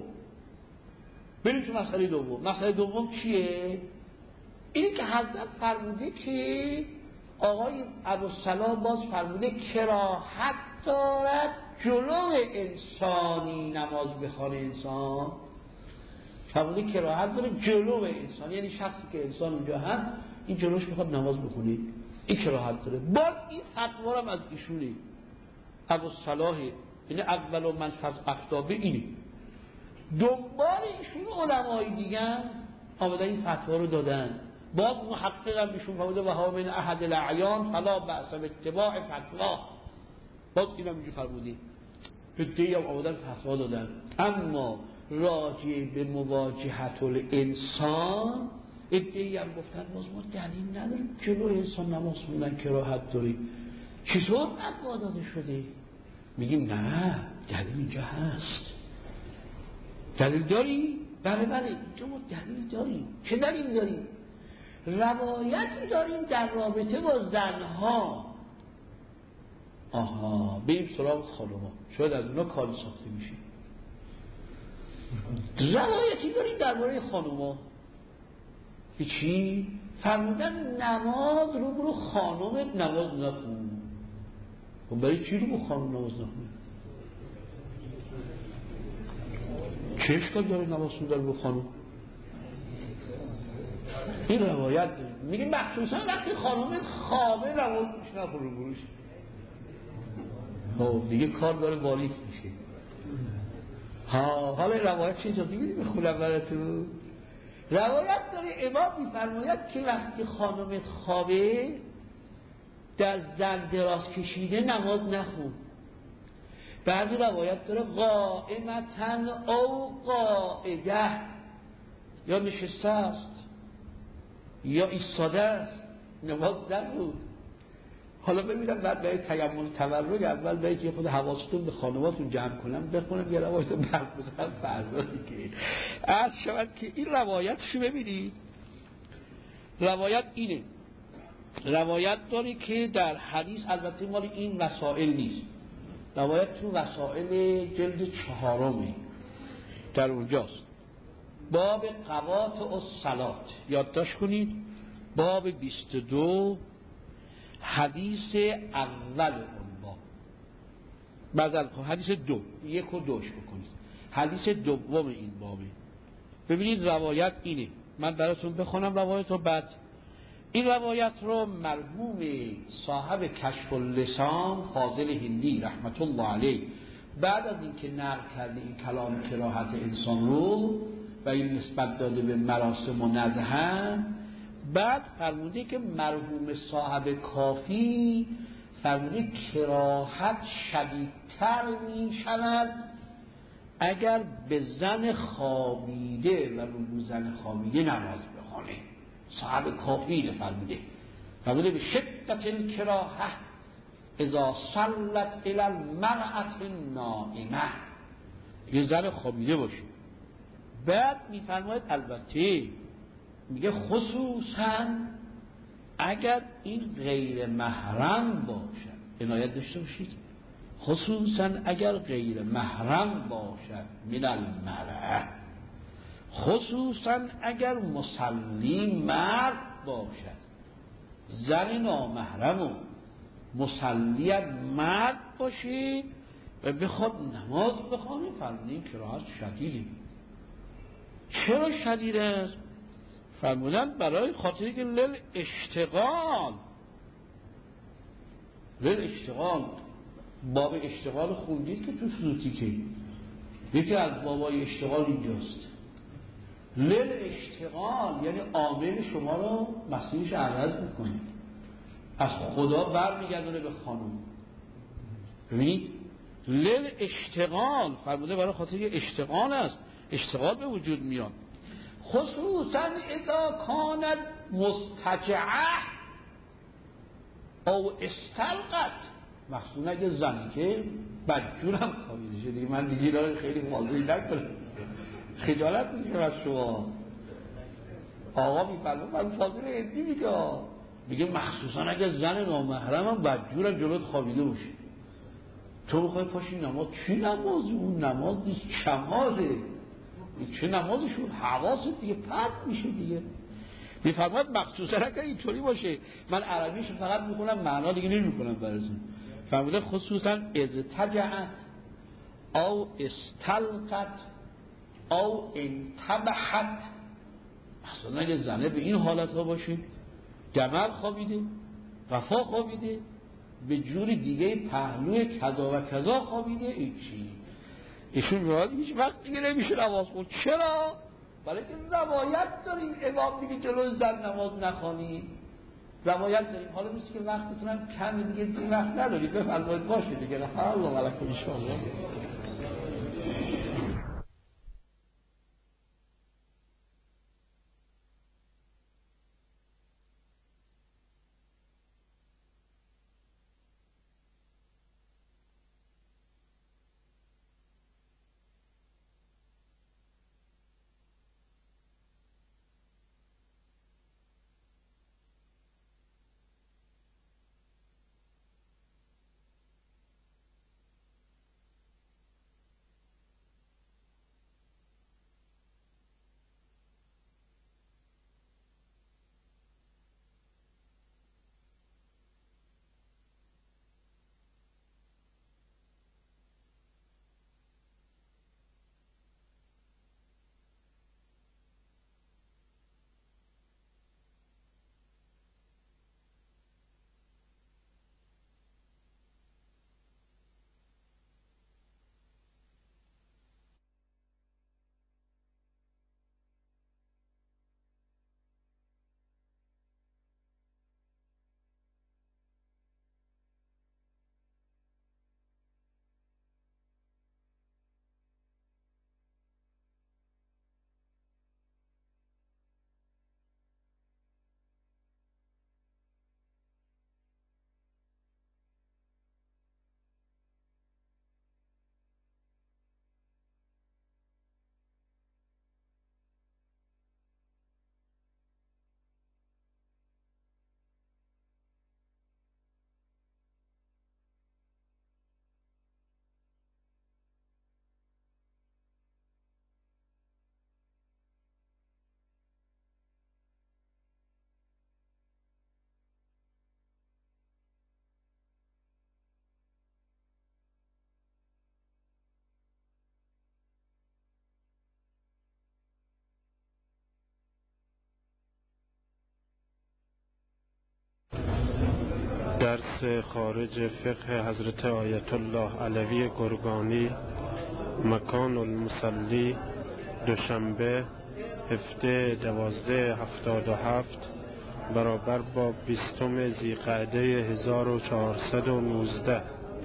مسئله دوم چیه؟ اینی که حضرت فرموده که آقای ابوالسلام باز فرموده کراهت دارد جلو انسانی نماز بخوانه. انسان فرموده کراهت داره جلو انسان، یعنی شخصی که انسان اونجا هست این جلوش میخواد نماز بخونه، این کراهت داره. باز این فتوا هم از ایشونه، ابوالصلاح، یعنی اول من فز افتابه اینه. دنبال ایشون علمای دیگه آمدن این فتوا رو دادن. باز محقق هم ایشون فرموده و ها من احد الاعیان فلا بأس باتباع فتوا. باز این هم اینجا فرموده. ادعی هم آمدن فتوا دادن. اما راجع به مواجهت الانسان ادعی هم گفتن باز ما دلیل نداریم جلو انسان نماز خوندن کراهت داریم. چطور فتوا داده شده؟ میگیم نه دلیل اینجا هست. دلیل داری؟ بله اینجا ما دلیل داریم. چه دلیل داریم؟ روایتی داریم در رابطه با زنها. بریم سراغ خانوما، شاید از اونا کاری ساخته میشه. روایتی داریم درباره خانوما. چی؟ فرمودن نماز رو خانومت نماز نخون. خب برای چی رو خانوم نماز نخون؟ چه اشکال داره نماز خوندن رو خانوم؟ این روایت داریم. میگه مخصوصا وقتی خانوم خوابه نماز نخونه بروش. خب دیگه کار داره باریک میشه. حالا روایت چه اجازه میدی بخونم براتون؟ روایت داره امام میفرماید که وقتی خانومت خوابه در زن دراز کشیده نماز نخون. بعضی روایت داره قائمتن او قاعده، یا نشسته است یا ایستاده است نماز نخون. حالا ببینم بعد برای تیمم تورک اول برای که خود حواستون به خانواتون جمع کنم بخونم یه روایت برق بزنم فردا دیگه. از شود که این روایتشو ببینید. روایت اینه، روایت داره که در حدیث، البته مال این مسائل نیست، روایت تو وسائل جلد 4 در اونجاست. باب قواطع الصلاة یادداشت کنید، باب 22 حدیث اول اون باب. بعد حدیث 2 1 و 2 بکنید. حدیث دوم این بابه. ببینید روایت اینه، من براتون بخونم روایت رو. بعد این روایت رو مرحوم صاحب کشف اللسان فاضل هندی رحمت الله علیه بعد از اینکه نقل کرده این کلام کراهت انسان رو و این نسبت داده به مراسم و نزهه، بعد فرموده که مرحوم صاحب کافی فرموده کراهت شدیدتر می شود اگر به زن خوابیده و رو زن خوابیده نماز بخونه. صاحب کافی فرموده به شدت الکراهه اذا صلت الی المرأة النائمه، یه زن خوابیده باشه. بعد میفرماید البته میگه خصوصا اگر این غیر محرم باشد، عنایت داشته باشید، خصوصا اگر غیر محرم باشد من المرأة، خصوصا اگر مصلی مرد باشد. زن نامحرم و مصلی مرد باشه و بخواد نماز بخوانه، فرمودیم کراهت شدیده. چرا شدید است؟ فرمودن برای خاطری که لیل اشتغال باب اشتغال خوندید که تو سوتی که یکی از بابای اشتغال اینجاست. لیل اشتغال یعنی عامل شما رو مسیرش عوض میکنه، از خدا برمیگردونه به خانم. ببینید لیل اشتغال فرموده برای خاطر که اشتغال است، اشتغال به وجود میاد. خصوصا اذا کانت مستجعه او استلقت، مخصوصا اگه زنی که بدجورم خوابیده شده دیگه. من دیگه را خیلی واضحی نکنم، خجالت میکشم از شما. آقا میفرمه من فاضل هندی میگه مخصوصا اگه زن نامحرم هم بدجورم جلوت خوابیده باشه، تو بخوای پاشی نماز. چی نمازی؟ اون نماز نیست، چمازه. چه نمازشون؟ حواست دیگه پرت میشه دیگه. میفرماید مخصوصا اگه اینطوری باشه. من عربیش فقط میخونم، معنا دیگه نمیکنم براتون. فرموده خصوصا ازتجعت او استلقت او انتبحت، مثلا اگه زنه به این حالت ها باشه، گمر خوابیده، قفا خوابیده، به جور دیگه پهلوی کذا و کذا خوابیده، این چی؟ ایشون میاد هیچ وقت دیگه نمیشه نماز خون. چرا؟ برای که روایت داریم امام دیگه جلو زن نماز نخوانی، روایت داریم. حالا میشه که وقتتون هم کمی دیگه وقت ندارید، بفرمایید باشه دیگه. الله علیکم ان شاء الله. درس خارج فقه حضرت آیت الله علوی گرگانی، مکان المصلی، دوشنبه 17/12/77 برابر با 20 ذی‌قعده 1419.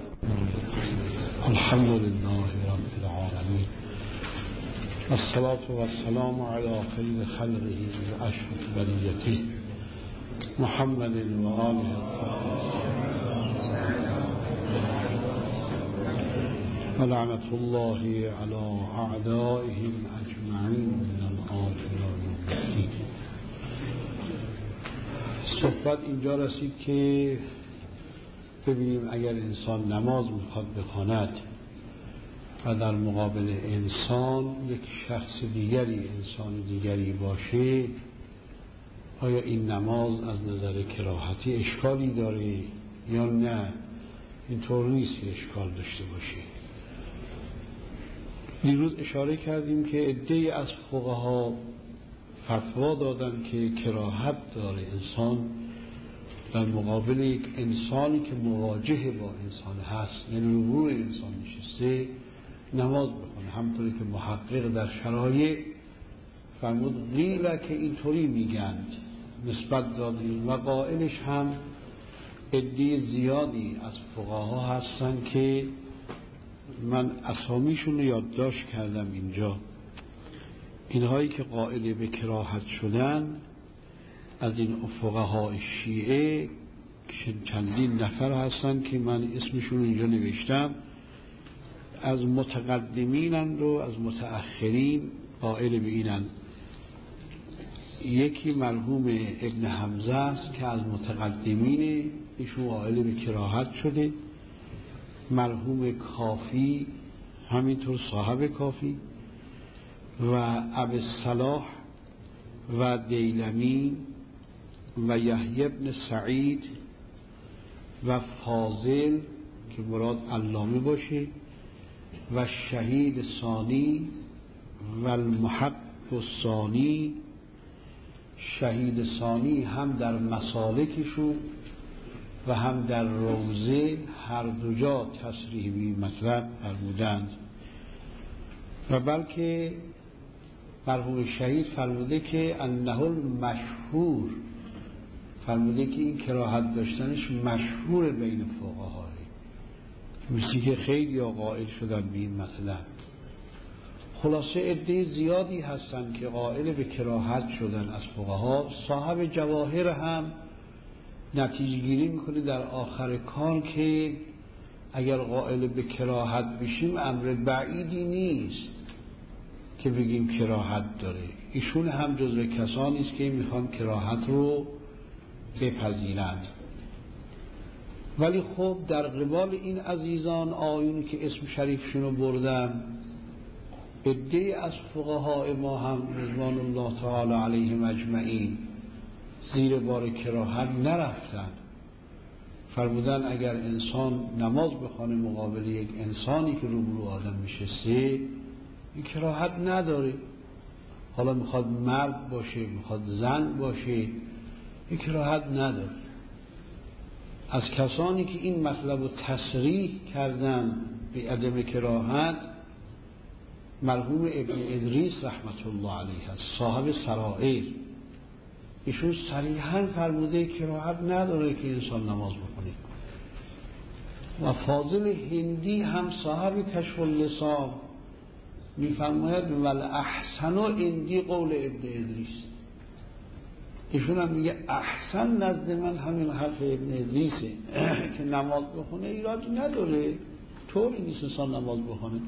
الحمد لله رب العالمین، الصلاة والسلام على خیر خلقه و اشرف بریته محمد و آله و لعنت الله علی اعدائهم اجمعین من الآن الی یوم الدین. صحبت اینجا رسید که ببینیم اگر انسان نماز میخواد بخواند و در مقابل انسان یک شخص دیگری، انسان دیگری باشه، آیا این نماز از نظر کراهتی اشکالی داره یا نه؟ اینطور نیست که اشکال داشته باشه. دیروز اشاره کردیم که عده‌ای از فقها فتوا دادن که کراهت داره انسان در مقابل یک انسانی که مواجه با انسان هست، یعنی روبروی انسان نشسته، نماز بخونه. همطوری که محقق در شرایع فرمود قیل که اینطوری میگند، نسبت دادیم، و قائلش هم عده زیادی از فقها هستن که من اسامیشون رو یادداشت کردم اینجا. اینهایی که قائل به کراهت شدن از این فقهای شیعه چندین نفر هستن که من اسمشون اینجا نوشتم، از متقدمینند و از متأخرین قائل به اینند. یکی مرحوم ابن حمزه است که از متقدمینه، ایشون قائل به کراهت شده. مرحوم کافی همینطور، صاحب کافی، و ابوالصلاح و دیلمی و یحیی بن سعید و فاضل که مراد علامه باشه و شهید ثانی و المحق الثانی. شهید ثانی هم در مسالکشون و هم در روضه هر دو جا تصریح به مطلب فرمودند. و بلکه مرحوم شهید فرموده که انه المشهور، فرموده که این کراهت داشتنش مشهور بین فقهای، مثل که خیلی قائل شدن به این مطلب. خلاصه عده زیادی هستن که قائل به کراهت شدن از فقها. صاحب جواهر هم نتیجه گیری میکنه در آخر کار که اگر قائل به کراهت بشیم امر بعیدی نیست که بگیم کراهت داره. ایشون هم جزو کسانی است که میخوان کراهت رو بپذیرند. ولی خب در قبال این عزیزان آیونی که اسم شریفشون رو بردم، عده از فقهای ما هم رضوان الله تعالی علیهم اجمعین زیر بار کراهت نرفتن. فرمودن اگر انسان نماز بخونه مقابل یک انسانی که روبرو آدم میشسته، این کراهت نداره. حالا میخواد مرد باشه، میخواد زن باشه، این کراهت نداره. از کسانی که این مطلب رو تصریح کردن به عدم کراهت مرحوم ابن ادریس رحمت الله علیه است، صاحب سرائر. ایشون صریحاً فرموده کراهت نداره که انسان نماز بخونه. و فاضل هندی هم صاحب کشف اللسان میفرماید والاحسن عندی قول ابن ادریس. ایشون هم میگه احسن نزد من همین حرف ابن ادریسه که نماز بخونه ایرادی نداره، طوری نیست انسان نماز بخونه.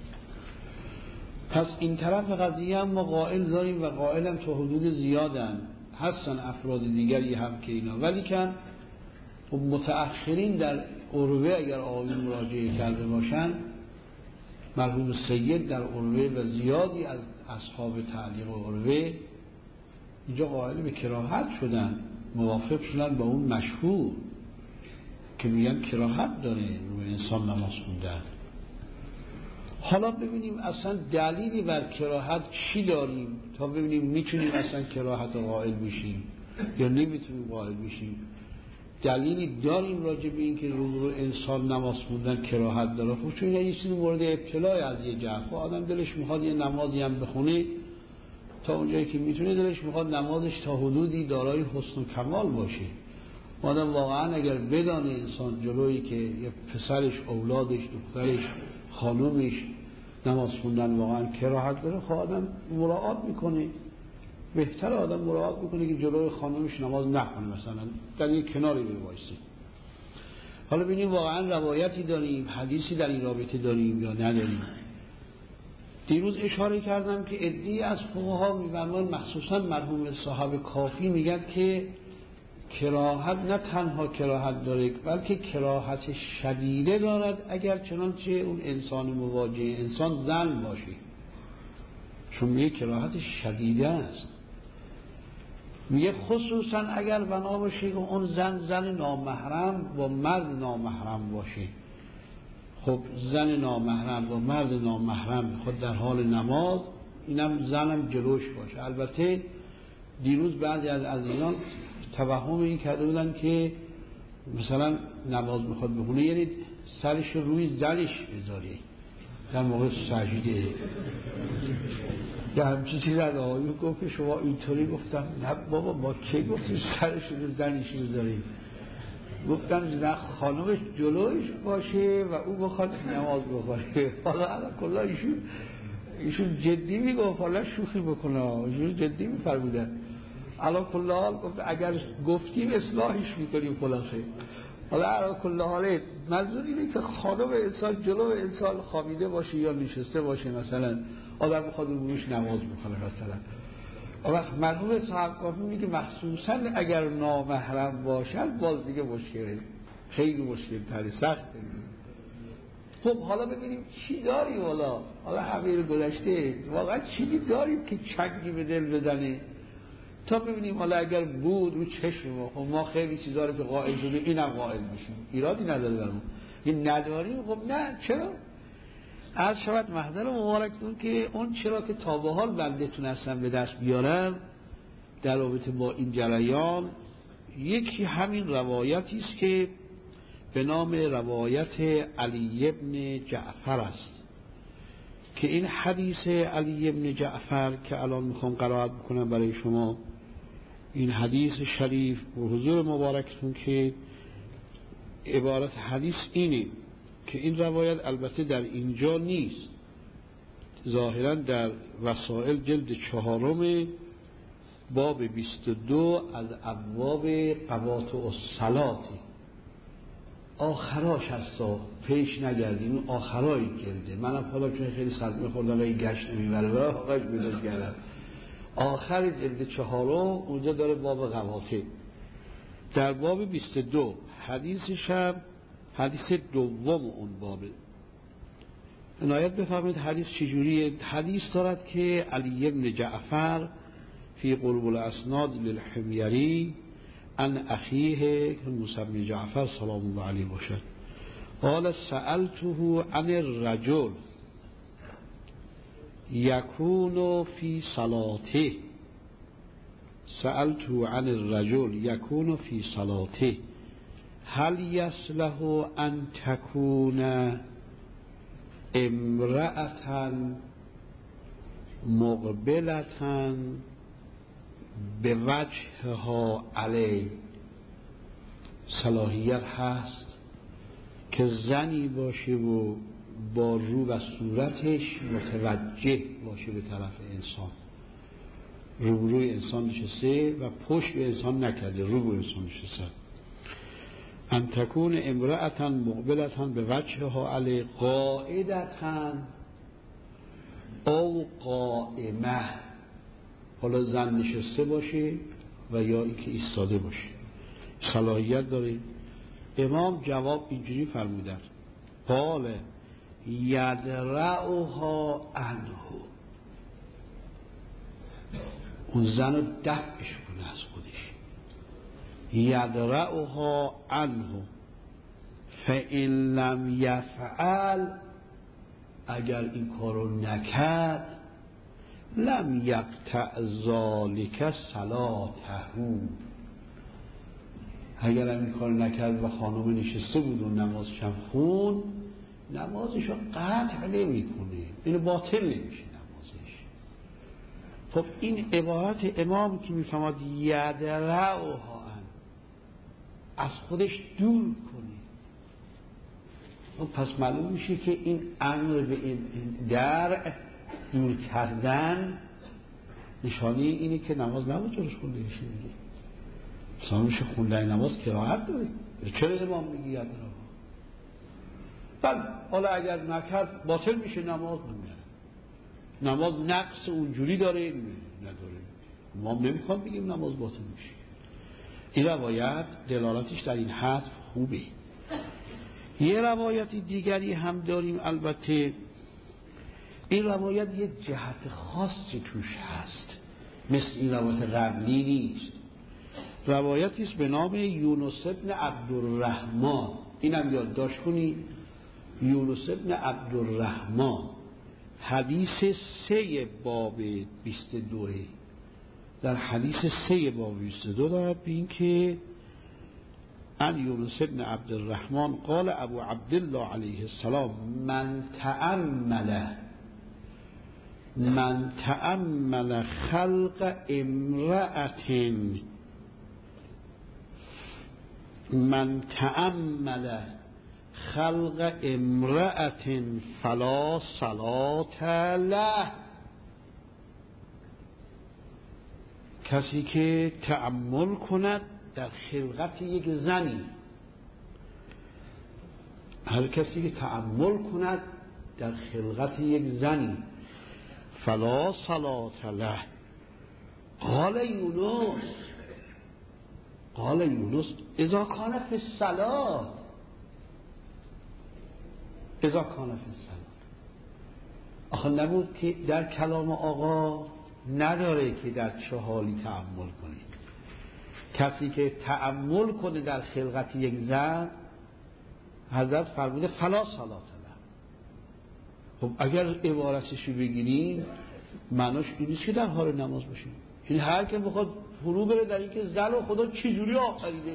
پس این طرف قضیه هم ما قائل داریم و قائل هم تا حدود زیادن هستن افراد دیگری هم که اینا، ولی که متأخرین در عروه اگر آقایون مراجعه کرده باشن، مرحوم سید در عروه و زیادی از اصحاب تعلیق عروه اینجا قائل به کراهت شدن، موافق شدن با اون مشهور که میگن کراهت داره روی انسان نماز خوندن. حالا ببینیم اصلا دلیلی بر کراهت چی داریم تا ببینیم میتونیم اصلا کراهت قائل بشیم یا نمیتونیم قائل بشیم. دلیلی داریم راجع به این که رو انسان نماز خوندن کراهت داره؟ خب چون یه چیزی مورد ابتلاء از یه جهت، آدم دلش میخواد یه نمازی هم بخونه تا اونجایی که میتونه، دلش میخواد نمازش تا حدودی دارای حسن و کمال باشه. آدم واقعا اگر بدانه انسان جلویی که یه پسرش، اولادش، دخترش، خانومش نماز خوندن واقعا کراهت داره، خب آدم مراعات میکنه. بهتر آدم مراعات میکنه که جلوی خانومش نماز نخونه، مثلا در یک کناری بره وایسه. حالا ببینیم واقعا روایتی داریم، حدیثی در این رابطه داریم یا نداریم. دیروز اشاره کردم که عده‌ای از فقها می‌فرمایند، مخصوصا مرحوم صاحب کافی میگن که کراهت نه تنها کراهت داره بلکه کراهت شدیده دارد اگر چنانچه اون انسان مواجه انسان زن باشه، چون میگه کراهت شدیده است. میگه خصوصا اگر بنا باشه که اون زن نامحرم با مرد نامحرم باشه. خب زن نامحرم با مرد نامحرم خود در حال نماز، اینم زنم جلوش باشه. البته دیروز بعضی از عزیزان توهم این کرده بودن که مثلا نماز میخواد بخونه یعنی سرش روی زنش بذاره در موقع سجده. در همچین چیز از آقایون گفت شما اینطوری، گفتم نه بابا ما کی گفتیم سرش رو زنش بذاریم، گفتم زن خانمش جلوش باشه و او بخواد نماز بخوره. حالا کلا ایشون جدی میگفت، حالا شوخی بکنه، ایشون جدی میفرمودن. حالا کلا حال گفت اگر گفتیم اصلاحش میکنیم خلاصه. حالا کلا حال منظور اینه که خانم انسان جلو انسان خوابیده باشه یا نشسته باشه، مثلا آدم بخواد روش نماز بخونه مثلا. وقت مرحوم صاحب کافی میگه مخصوصا اگر نامحرم باشن باز دیگه مشکله، خیلی مشکل تری، سخت. خب حالا ببینیم چی داریم. حالا همه گذشته واقعا چیزی داریم که چنگی به دل بزنه تا ببینیم حالا اگر بود رو چشم ما. خب ما خیلی چیزا رو که قائل شدیم اینم قائل میشیم، ایرادی نداره برامون. این نداریم خب نه چرا؟ از شود محضر مبارکتون که اون چرا که تا به حال بنده تونستم به دست بیارم در رابطه با این جریان، یکی همین روایتی است که به نام روایت علی ابن جعفر است که این حدیث علی ابن جعفر که الان میخوام قرائت بکنم برای شما، این حدیث شریف به حضور مبارکتون که عبارت حدیث اینه که این روایت البته در اینجا نیست، ظاهرا در وسائل جلد 4 باب 22 از ابواب قواطع الصلاة آخراش هستا، پیش نگردیم، اون آخرای جلده. منم حالا چون خیلی سلط میخوردم و این گشت نمیبره و آخرش بیداش کردم آخر جلد 4 اونجا داره باب قواطع. در باب 22 حدیثش هم حدیث دوم اون بابه. عنایت بفرمایید حدیث چجوریه؟ حدیث دارد که علی ابن جعفر فی قرب الاسناد للحمیری ان اخیه موسی بن جعفر سلام الله علیه باشد قال سألته عن الرجل یکون فی صلاته، سألته عن الرجل یکون فی صلاته هل یصلح ان تکون امرأة مقبلة به وجهها علی، صلاحیت هست که زنی باشه و با رو و صورتش متوجه باشه به طرف انسان، روبروی انسان نشسته و پشت به انسان نکرده، رو به انسان نشسته. ان تکون امرأة مقبلة به وجهها علی قاعدة او قائمه، حالا زن نشسته باشه و یا اینکه ایستاده باشه، صلاحیت داره. امام جواب اینجوری فرمودن قال یدرعها عنه، اون زن رو دفعش کنه از خودش، یدرعها عنه فإن لم یفعل، اگر این کارو نکرد لم یقطع ذلک صلاته، اگر این کار نکرد و خانم نشسته بود و نمازش هم خون، نمازش رو قطع نمی کنه، اینو باطل نمیشه نمازش. خب این عبارت امام که میفهمد یدرعها از خودش دور کنه، پس معلوم میشه که این امر به این درع دور کردن نشانه اینه که نماز نباید جلوش خونده بشه دیگه. مثلا میشه خوندن نماز کراهت داره، چرا امام میگه یدرعها؟ بله حالا اگر نکرد باطل میشه نماز، نماز نقص اونجوری داره نداره، ما نمیخوام بگیم نماز باطل میشه، این روایت دلالتش در این حذف خوبه. یه روایت دیگری هم داریم، البته این روایت یه جهت خاصی توش هست، مثل این روایت قبلی نیست. روایتی است به نام یونس بن عبدالرحمن، اینم یادداشت کنید، یونس بن عبدالرحمن، حدیث 3 باب 22. در حدیث 3 باب 22 دارد به این که عن یونس بن عبدالرحمن قال ابو عبدالله علیه السلام من تأمل خلق امرأة فلا صلاة له. کسی که تأمل کند در خلقت یک زنی، هر کسی که تأمل کند در خلقت یک زنی، فلا صلاة له. قال یونس اذا کان فی الصلاة، آخه نبود که در کلام آقا نداره که در چه حالی تأمل کنید. کسی که تأمل کنه در خلقت یک زن، حضرت فرموده فلا صلاة له. خب اگر عبارتشو بگیریم معناش این نیست که در حال نماز باشیم. این هر که بخواد فرو بره در این که زن و خدا چجوری آفریده،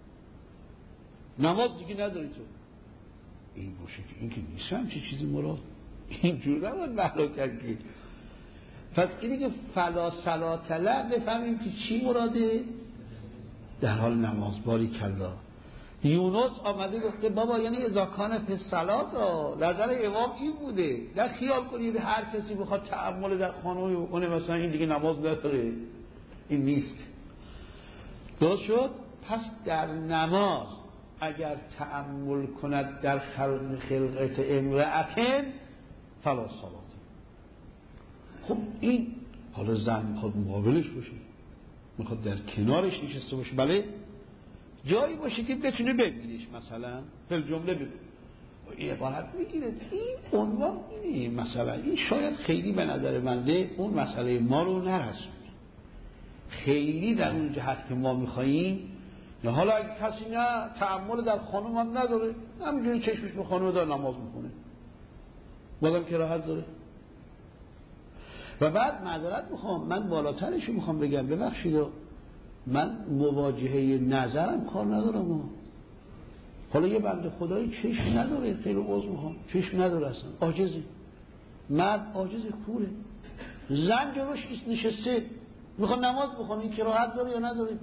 نماز دیگه نداری تو، این باشه که این که نیستم چه چیزی مراد، اینجور نباید محلا کرد که. پس اینی که فلا صلاة له بفهمیم که چی مراده، در حال نماز. باری کلا یونس آمده گفته بابا یعنی اذا کان فی الصلاة، نظر امام این بوده. در خیال کنید هر کسی بخواد تأمل در خانه بکنه مثلا این دیگه نماز نداره، این نیست. درست شد؟ پس در نماز اگر تأمل کند در خلقت امرأة فلا صلاة. خب این حالا زن میخواد مقابلش باشه، میخواد در کنارش نشسته باشه، بله جایی باشه که بتونه ببینیش، مثلا فل جمله ببین این عبارت میگیره این عنوان اینه، مثلا این شاید خیلی به نظر منده اون مسئله ما رو نرسونه خیلی در اون جهت که ما میخواییم. نه حالا اگه کسی نه تأمل در خانم هم نداره، همینجوری چشمش به خانم داره نماز میکنه، بازم که راحت داره. و بعد معذرت میخوام، من بالاترشو میخوام بگم، ببخشید من مواجهه نظرم کار ندارم. حالا یه بنده خدایی چشم نداره، خیلی عذر میخوام، چشم نداره اصلا، عاجزه، مرد عاجز کوره، زن جلوش نشسته میخواد نماز بخونه، این کراهت داره یا نداره؟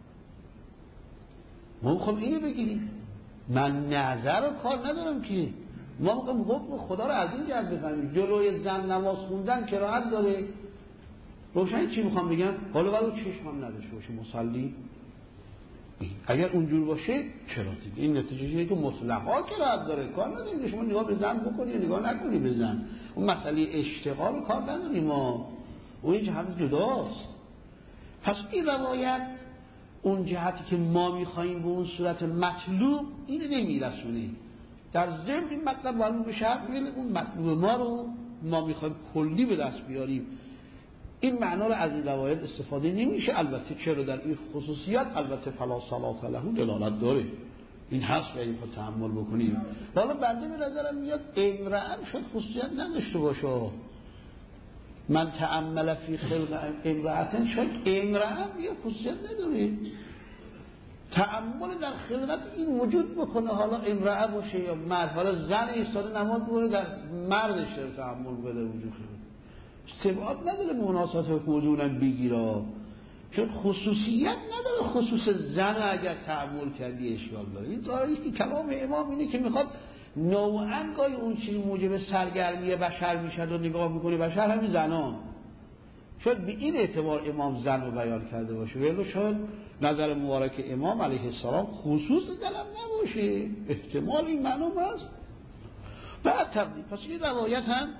ما میخوام اینو بگیریم. من نظر رو کار ندارم که، ما میخوام حکم خدا رو از این جهت بفهمیم. جلوی زن نماز خوندن کراهت داره، روشن چی میخوام بگم؟ حالا ولو چشم هم نداشته باشه مصلی، اگر اونجور باشه چرا دیگه؟ این نتیجه اینه که مطلقا کراهت داره، کار نداریم شما نگاه به زن بکنی نگاه نکنی به زن، اون مسئله اشتغال کار نداریم ما، اون یه جهت جداست. پس این روایت اون جهتی که ما میخواییم به اون صورت مطلوب اینو نمیرسونه. در ضمن این مطلب معلوم بشه اون مطلوب ما رو ما میخوایم کلی به دست بیاریم، این معنا رو از این روایت استفاده نمیشه. البته چرا در این خصوصیت البته فلا صلاة له دلالت داره، این هست و این خود تحمل بکنیم. حالا بنده به نظرم میاد امرأة شد خصوصیت نداشته باشه، من تأمل فی خلق امرأة شد امرأة یه خصوصیت نداره، تأمل در خلقت این وجود بکنه، حالا امرأة باشه یا مرد، حالا زن ایستاده نماز بکنه در مردش داره تأمل بده وجود خلقت، استبعاد نداره مناسبت حکمونم بگیره، چون خصوصیت نداره. خصوص زن اگر تأمل کردی اشکال داره. این ظاهری که کلام امام اینه که میخواد نوعاً گاهی اون چیزی موجب سرگرمی بشر میشد و نگاه میکنه بشر همین زنان، شاید به این اعتبار امام زن رو بیان کرده باشه، ولی شاید نظر مبارک امام علیه السلام خصوص دلم نباشه، احتمال این معلوم است. بعد تبدیل پس این روایت هم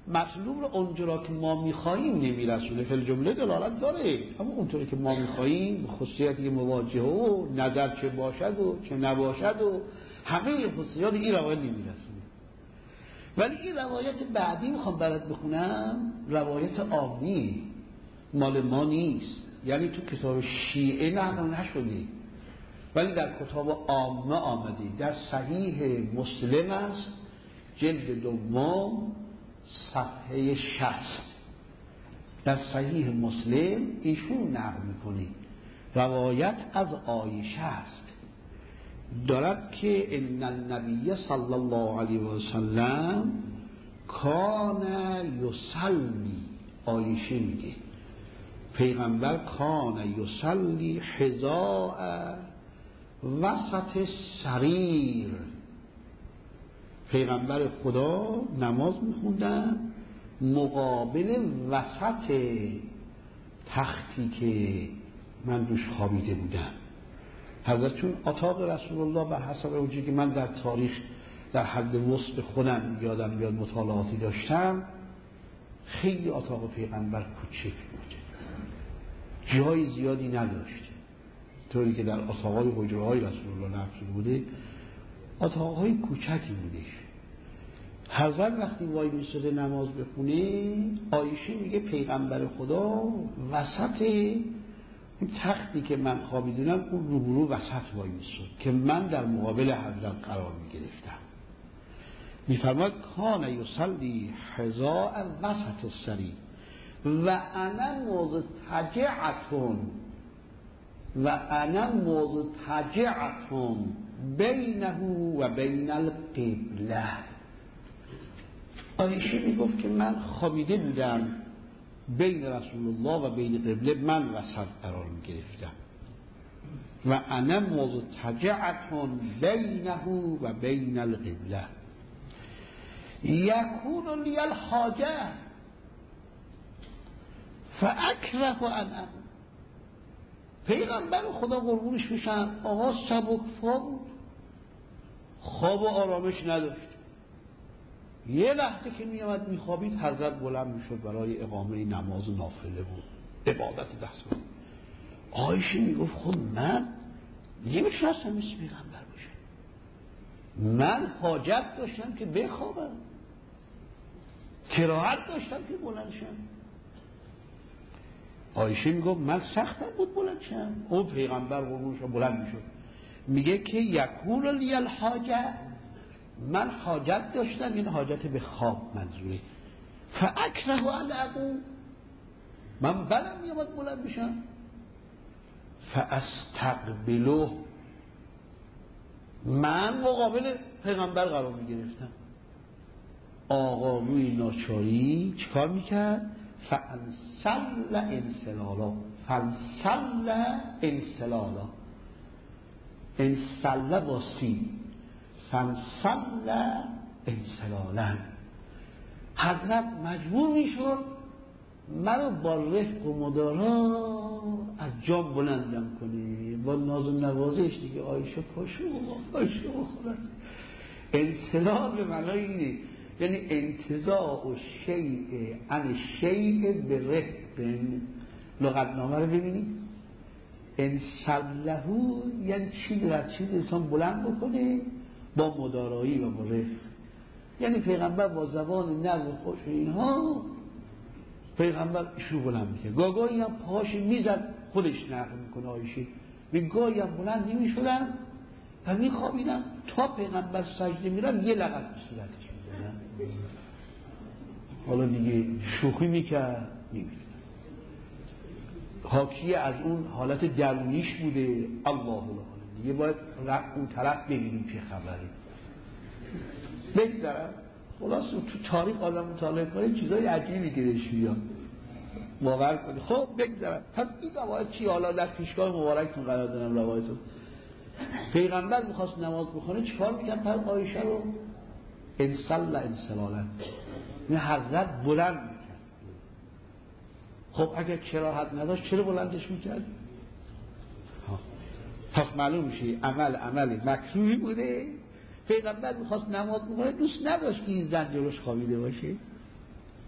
مطلوب رو اونجورا که ما میخواییم نمیرسونه. فی الجمله دلالت داره، اما اونطوری که ما میخواییم، خصوصیاتی مواجهه و نظر چه باشد و چه نباشد و همه خصوصیات این روایت نمیرسونه. ولی این روایت بعدی میخوام برات بخونم، روایت عامی مال ما نیست، یعنی تو کتاب شیعه نقل نشده ولی در کتاب عامه آمده. در صحیح مسلم است، جلد دوم صفحه 60. در صحیح مسلم ایشون نقل میکنه، روایت از عایشه است، دارد که ان النبی صلی الله علیه و سلم کان یصلی، عایشه میگه پیغمبر کان یصلی حذاء وسط سریر، پیغمبر خدا نماز میخوندن مقابل وسط تختی که من روش خوابیده بودم. حضرت چون اتاق رسول الله بر حسب اونجایی که من در تاریخ در حد وسط خودم یادم میاد مطالعاتی داشتم، خیلی اتاق پیغمبر کوچک بود، جای زیادی نداشت، طوری که در اتاقای حجره‌های رسول الله نقش شده بوده اتاقهای کوچکی بودش. حضرت وقتی وای میساده نماز بخونه، عایشه میگه پیغمبر خدا وسط اون تختی که من خوابیدونم اون روبرو وسط وای میساد که من در مقابل حضرت قرار میگرفتم. میفرماد کان یصلی حذاء وسط السریر و انا مضطجعة بینه و بین القبله. عایشه میگفت که من خوابیده بودم بین رسول الله و بین قبله، من وسط قرار میگرفتم. و انا مضطجعة بینه و بین القبله یکون لی الحاجه فاکره ان پیغمبر خدا قربونش میشن آقا سبک‌فا بود، خواب و آرامش نداشت. یه لحظه که میامد میخوابید حضرت بلند میشد برای اقامه نماز نافله بود، عبادت دست بود. عایشه میگفت خب من نمیشنستم مثل پیغمبر باشه، من حاجت داشتم که بخوابم، کراهت داشتم که بلند شم. عایشه میگفت من سختم بود بلند شم، اون پیغمبر قربونش بلند میشد. میگه که یکون لی الحاجه، من حاجت داشتم، این حاجت به خواب منظوره. فاکره ان اقوم، من بدم میامد بلند بشم. فاستقبله، من مقابل پیغمبر قرار میگرفتم. آقا روی ناچاری چیکار میکرد؟ فانسل انسلالا، انسل با سی، فانسل انسلالا. حضرت مجبور میشد منو با رفق و مدارا از جام بلندم کنه، با ناز و نوازش دیگه. عایشه پاشو خلاص. انسلال به معنای اینه، یعنی انتزاع و شیء عن شیء به رفق. لغتنامه رو ببینید، انسلهو یعنی چیز را چیز انسان بلند بکنه با مدارایی و با رفق. یعنی پیغمبر با زبان نرم و خوش و اینها پیغمبر شو بلند میکنه. گاهی هم پاش میزد خودش نقل میکنه عایشه، گاهی هم بلند نمیشدم و میخوابیدم تا پیغمبر سجده میرم یه لغت به صورتش میزدم. حالا دیگه شوخی میکرد نمیدونم، حاکی از اون حالت درونیش بوده. الله دیگه باید اون طرف ببینیم چه خبره. بگذارم خلاص تو تاریخ آدم مطالعه کنه چیزای عجیبی گیرش میاد، باور کنید. خب بگذارم، پس این روایت چی؟ حالا در پیشگاه مبارکتون قرار دادم روایتو. پیغمبر میخواست نماز بخونه چیکار میکرد؟ پر عایشه رو انسل انسلالا، این حضرت بلند میکرد. خب اگر کراهت نداشت چرا بلندش میکرد؟ پس معلوم میشه عمل مکروهی بوده. پیغمبر میخواست نماز بخونه، دوست نداشت که این زن جلوش خوابیده باشه.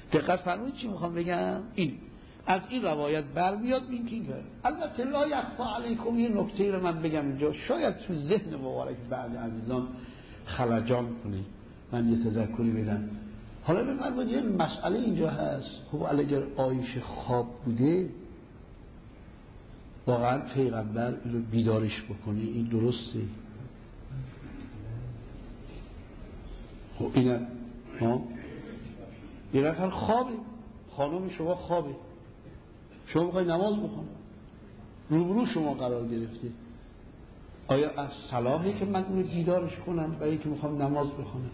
دقت فرمایید چی میخوام بگم. این از این روایت برمیاد این که البته لا یخفی علیکم، یه نکته رو من بگم اینجا شاید تو ذهن مبارک بعضی عزیزان خلجان کنه، من یه تذکری بدم. حالا بفرمایید یه مسئله اینجا هست، خب اگر عایشه خواب بوده واقعا پیغمبر اینو بیدارش بکنه، این درسته؟ خب اینه یه نفر خوابه، خانم شما خوابه، شما میخوای نماز بخونه، روبرو شما قرار گرفته، آیا از صلاحه که من اونو بیدارش کنم برای که میخوام نماز بخونم؟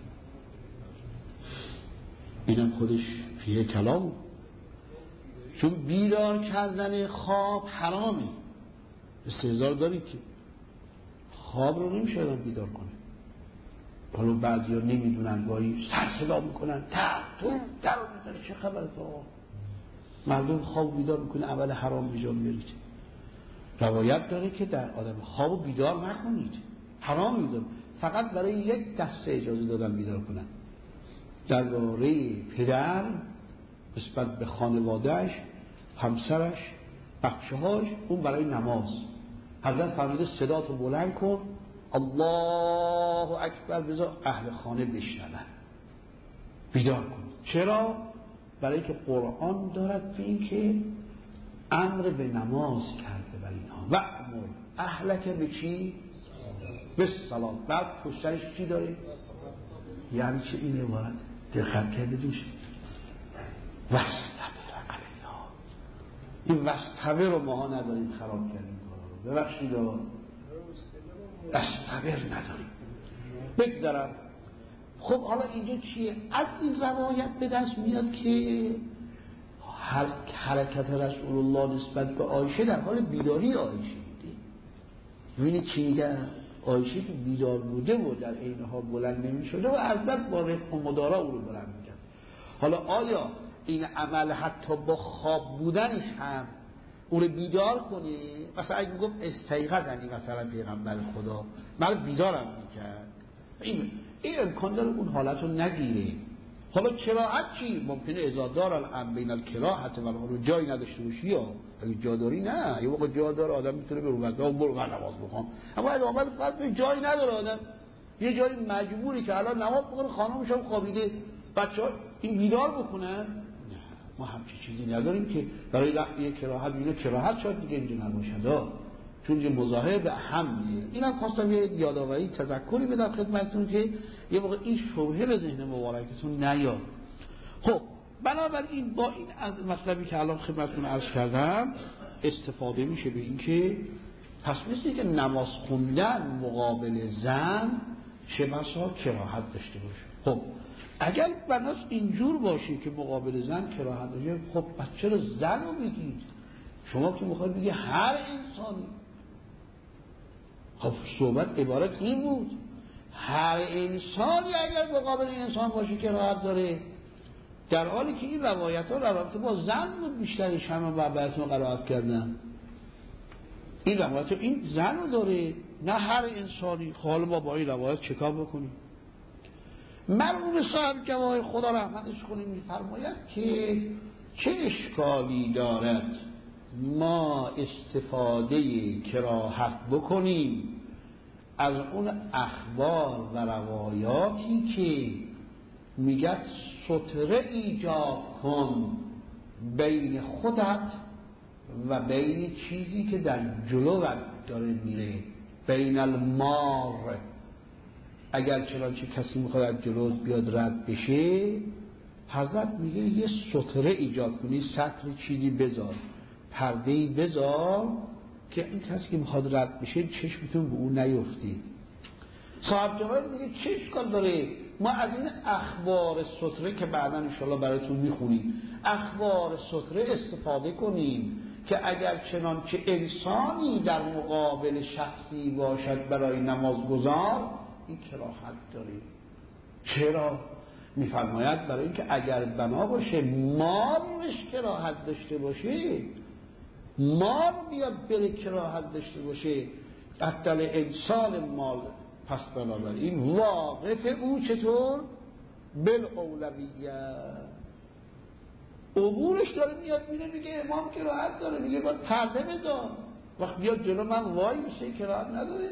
اینم خودش فیه کلام، چون بیدار کردن خواب حرامه. استهزار دارید که خواب رو نمیشه آدم بیدار کنه. حالا بعضی ها نمیدونن گاهی سر صدا میکنن تو در رو میزنه، چه خبره تو مردم خواب بیدار میکنه، عمل حرام بیجا میارید. روایت داره که در آدم خواب بیدار نکنید، حرام میدون، فقط برای یک دسته اجازه دادن بیدار کنن. درباره پدر نسبت به خانوادهش، همسرش، بچه‌هاش، اون برای نماز حضرت فرموده صداتو بلند کن، الله اکبر، بذار اهل خانه بشنون، بیدار کن. چرا؟ برای که قرآن دارد به این که امر به نماز کرده برای اینها. و امر اهلک به چی؟ به صلات. بعد پشترش چی داره؟ یعنی چه این عبارت دقت کرده دوش وستبر علیها، این وستبر رو ماها نداریم، خراب کردیم کارا رو، ببخشید وستبر نداریم. بگذارم. خب حالا اینجا چیه؟ از این روایت به دست میاد که حرکت رسول الله نسبت به عایشه در حال بیداری عایشه بوده. ببینید چی میگه؟ عایشه که بیدار بوده و در عین حال بلند نمی شده و حضرت با رفق و مدارا او رو بلند میکرد. حالا آیا این عمل حتی با خواب بودنش هم او رو بیدار کنه؟ مثلا اگه میگم استیقظنی مثلا پیغمبر خدا من بیدارم میکرد، این امکان داره اون حالت رو نگیره. حالا کراهت چی؟ ممکنه ازادار الان بین الکراهت و رو جای نداشته باشی، یا اگه جا داری نه، یه موقع جا داره آدم میتونه برو وضع برو من نماز بخوام، اما اگه آمد فقط جای نداره آدم، یه جای مجبوری که الان نماز بخونه، خانمش هم خوابیده، بچه‌ها این بیدار بکنن، نه ما همچین چیزی نداریم که برای یه کراهت. اینو کراهت شاید دیگه اینجا نباشه، چون یه مذاهب اهمیه. اینم خواستم یه یادآوری تذکری بدم خدمتتون که یه موقع این شبهه به ذهن مبارکتون نیاد. خب بنابراین با این از مطلبی که الان خدمتتون عرض کردم استفاده میشه به این که پس مثل که نماز خوندن مقابل زن چه بسا کراهت داشته باشه. خب اگر بناس اینجور باشه که مقابل زن کراهت داشته، خب پس چرا زن رو بگید؟ شما که میخواید بگی هر انسانی، خب صحبت عبارت این بود هر انسانی اگر مقابل انسان باشه که راحت داره، در حالی که این روایت ها رابطه با زن بود بیشترش همه و بحث قرائت کردن. این روایت ها این زن رو داره، نه هر انسانی. حالا ما با این روایت چکار بکنیم؟ مرحوم صاحب جواهر خدا رحمتش کنه میفرماید که چه اشکالی دارد ما استفاده کراهت بکنیم از اون اخبار و روایاتی که میگه ستره ایجاد کن بین خودت و بین چیزی که در جلوت داره میره، بین المار. اگر چنانچه کسی میخواد از جلو بیاد رد بشه، حضرت میگه یه ستره ایجاد کنی، سطر چیزی بذار، پرده‌ای بذار که این کسی که میخواد رد بشه چشمتون به اون نیفتی. صاحب جواب میگه چه اشکال داره ما از این اخبار ستره که بعدا انشاءالله براتون میخونیم، اخبار ستره استفاده کنیم که اگر چنانچه انسانی در مقابل شخصی باشد برای نمازگزار، این کراهت داره. چرا؟ میفرماید برای اینکه اگر بنا باشه مارش کراهت داشته باشه، مار بیاد بره کراهت داشته باشه، قتل انسان مال، پس بنابراین واقف او چطور؟ بالاولویت، عبورش داره میاد میره میگه امام کراهت داره، میگه باید پرده بذار، وقت بیاد جلو من وای میشه کراهت نداره.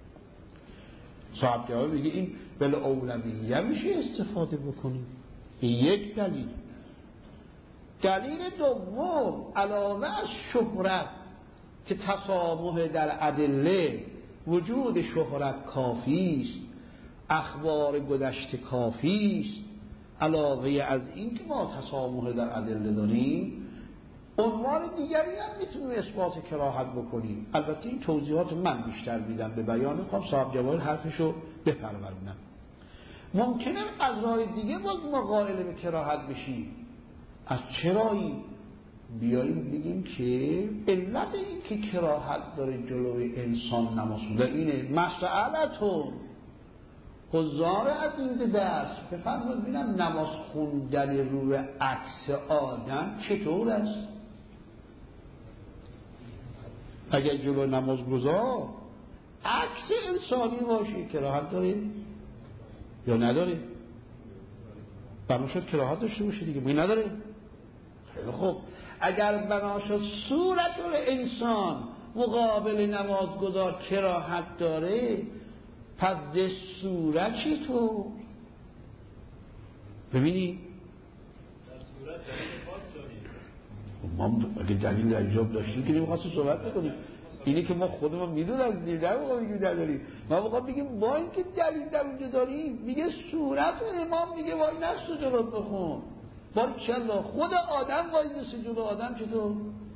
صاحب جواب میگه این بالاولویه میشه استفاده بکنیم. این یک دلیل. دلیل دوم علاوه از شهرت که تسامح در ادله، وجود شهرت کافی است، اخبار گذشته کافی است، علاوه از این که ما تسامح در ادله داریم، عنوان دیگری هم میتونیم اثبات کراهت بکنیم. البته این توضیحات من بیشتر میدم به بیان میخوام صاحب جواهر حرفشو بپرورونم. ممکنه از راه دیگه باز ما قائل به کراهت بشیم. از چرایی؟ بیاییم بگیم که علت این که کراهت داره جلوی انسان نماز خوندن اینه. مسئلتون حضار عزیز دست بفرمایید ببینم نماز خوندن روی عکس آدم چطور است؟ اگر جلو نمازگزار عکس انسانی باشه کراهت داره یا نداره؟ بناشد کراهت داشته باشه دیگه، میگه نداره. خیلی خوب، اگر بناشد صورت انسان مقابل نمازگزار کراهت داره، پس ز صورت چطور؟ ببینی؟ ما اگه دلیل در ایجاب داشتیم که نمیخواستیم صحبت بکنیم. اینه که ما خودمون میدونم نمیخوایم داریم. ما میخوایم بگیم با این که دلیل در اونجا داریم، میگه صورت امام میگه وای نست جلوت بخون. باریکالله خود آدم وای نست جلو آدم چطور؟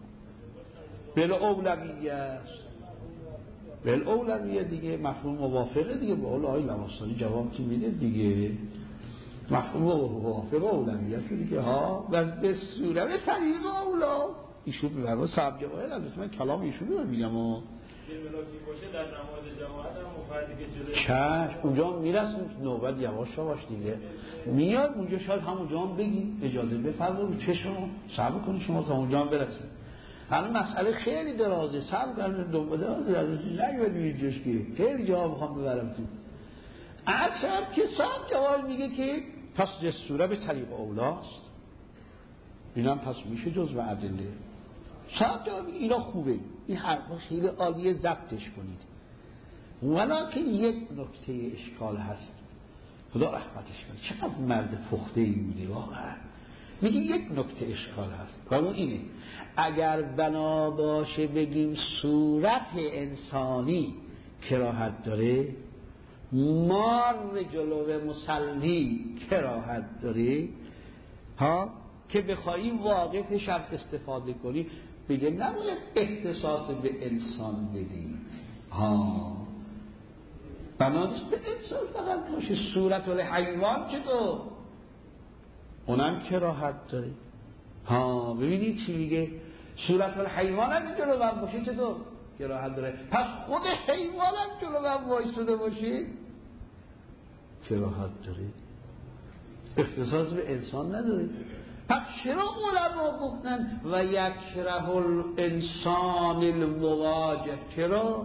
بالاولویه است. بالاولویه دیگه مفهوم موافقه دیگه. با آقای لواسانی جواب چی میده دیگه؟ مفهوم موافقه اولویه شو دیگه ها. و صورت طریق اولا ایشون میگه صاحب جواهر البته من کلام ایشون رو میگم ها. باشه در نماز جماعت هم مفردی که جلوی چشم اونجا میرسیم نوبت یواش یواش دیگه میاد اونجا. شاید همونجا هم بگی اجازه بفرمایید چه شما صبر کنید شما تا اونجا هم برسید. الان مسئله خیلی درازه، صبر کنید دنبال نگید جوش که خیلی جواب میخوام ببرم تو. اکثر که صاحب جواب میگه که پس جسوره به طریق اولاست، اینم پس میشه جزء ادله. صاحب جواب میگه اینا خوبه، این حرفا خیلی عالیه، ضبطش کنید. ولکن یک نکته اشکال هست، خدا رحمتش کنه، چقدر مرد پخته ای بوده واقعا. میگه یک نکته اشکال هست و اون اینه اگر بنا باشه بگیم صورت انسانی کراهت داره، مار جلو مصلی کراهت داره ها، که بخوایی واقعش هم استفاده کنی، بگه نباید اختصاص به انسان بدید ها، بنابراین به انسان فقط باشه. صورت الحیوان چطور؟ اونم کراهت داره ها. ببینید چی میگه؟ صورت الحیوان هم جلو من باشه چطور؟ کراهت داره. پس خود حیوان هم جلو من وایساده باشه کراهت داره، اختصاص به انسان نداره. پس چرا علما گفتن و یکره الانسان المواجه؟ چرا؟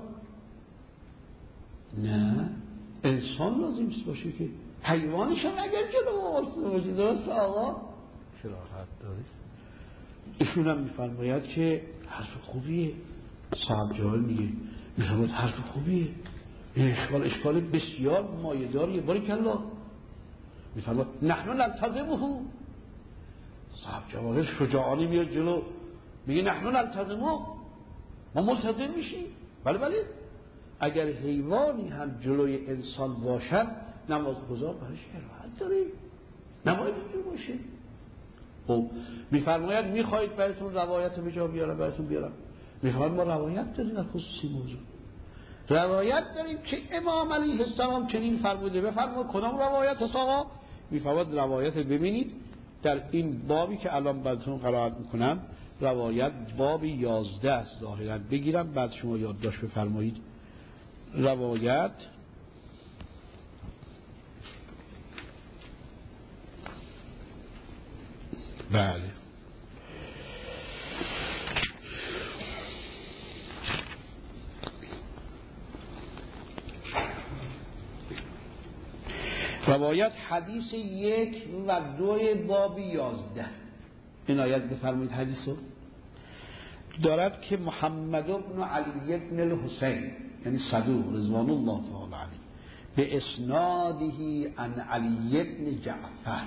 نه انسان لازم باشه که حیوانش هم اگر جلو وایساده باشه، درست آقا؟ کراهت داره. ایشون هم میفرماید که حرف خوبیه. صاحب جوال میگه میفرماید حرف خوبیه، این اشکال بسیار مایه‌داریه. باریکالله. میفرماید نحن نلتزمه. صاحب جوال شجاعانه میاد جلو میگه نحن نلتزمه، ما ملتزم میشیم. بله بله، اگر حیوانی هم جلوی انسان باشد نمازگزار برایش کراهت داره، نباید اینجور باشه. خب میفرماید میخواهید براتون روایت به جا بیارم، براتون بیارم. میفرماید ما روایت داریم در خصوصی موضوع، روایت داریم که امام علیه السلام چنین فرموده. بفرمایید کدام روایت است آقا؟ میفرماید روایت ببینید در این بابی که الان براتون قرائت میکنم، روایت باب 11 است ظاهرا. بگیرم بعد شما یادداشت بفرمایید. روایت بله روایت حدیث 1 و 2 باب 11. عنایت بفرمایید حدیثو. دارد که محمد بن علی بن الحسین یعنی صدوق رضوان الله تعالی علیه به اسناده عن علی بن جعفر.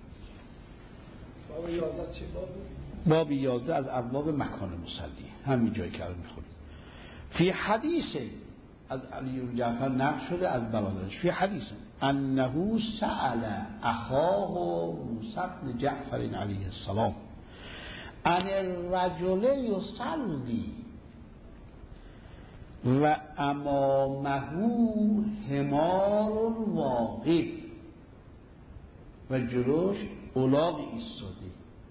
باب 11 از ابواب مکان مصلی، همین جایی که الان میخونیم. فی حدیث از علی بن جعفر نقل شده از برادرش، فی حدیث انه سأل اخاه موسی بن جعفر علیه السلام عن الرجل یصلی و امامه حمار واقف و جلوش الاغ ایستاده.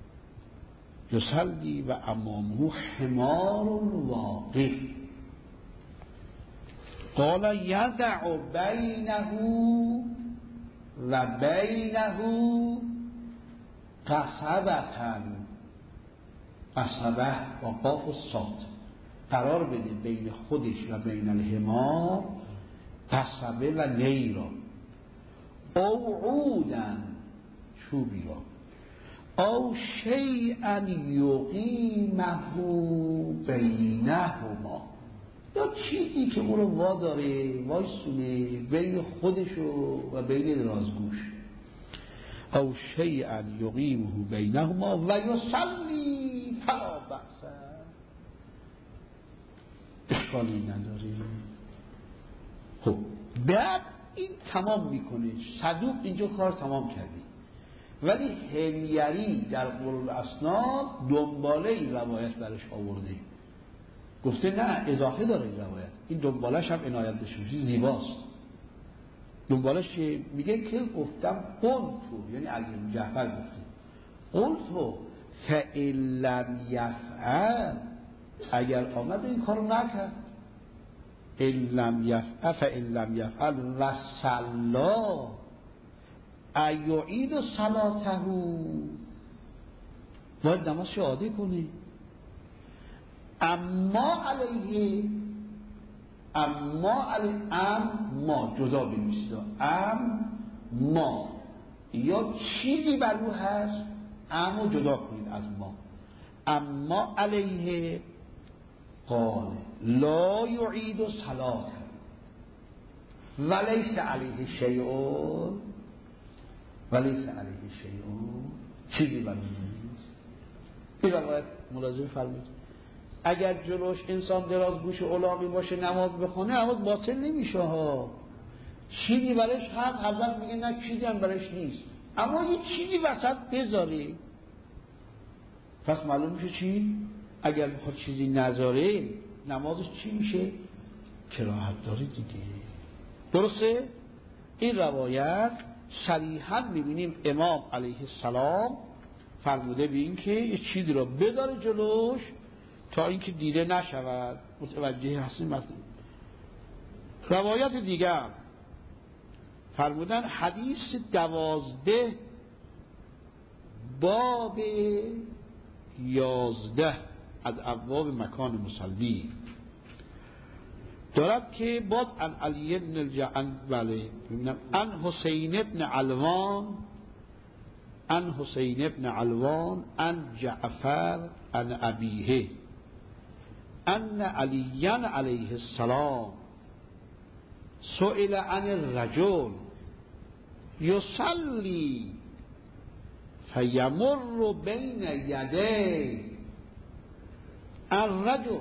یصلی و امامه حمار واقف. قال یضع بینه و بینه قصبه و قاف و صاد، قرار بده بین خودش و بین الحمار قصبه و نی را، او عودن چوبی را، او شیئا یقیمه بینهما، یا چیزی که او رو واداره وایسونه بین خودش و بین رازگوش. او شیئا یقیمه بینهما و یصلی فلا بأس، اشکالی نداره. خب بعد این تمام میکنه، صدوق اینجا کار تمام کرده، ولی حمیری در قرون اسناد دنباله این روایت برش آورده، گفته نه اضافه داره این روایت، این دنبالش هم عنایت داشته زیباست. دنبالش میگه که گفتم قلتو، یعنی علی بن جعفر گفته قلتو فإن لم یفعل، اگر آمد این کارو نکرد، ان لم یفعل فإن لم یفعل و صلا ایعید صلاته، باید نمازش عاده کنه. اما علیه ما جدا بنویسید، اما یا چیزی بر او هست، اما جدا کنید از ما. اما علیه قال لا یعید صلاته ولیس علیه شیء، ولیس علیه شیء، چیزی بر او نیست. این روایت ملاحظه فرمایید. اگر جلوش انسان دراز گوش الاغی باشه نماز بخونه، نماز باطل نمیشه ها. چیزی برش هست، حضرت میگه نه چیزی هم برش نیست، اما یه چیزی وسط بذاری. پس معلوم میشه چی؟ اگر بخواد چیزی نذاره نمازش چی میشه؟ کراهت داره دیگه. درسته؟ این روایت صریحا میبینیم امام علیه السلام فرموده به این که یه چیزی رو بداره جلوش تا اینکه دیده نشود. متوجه هستیم؟ مثلا روایت دیگر فرمودن حدیث 12 باب 11 از ابواب مکان مصلی دارد که باز عن علی بن الجعفر بله عن حسین بن علوان عن جعفر عن ابیه ان علی علیه السلام سئل عن الرجل یصلی فیمر بین یدی الرجل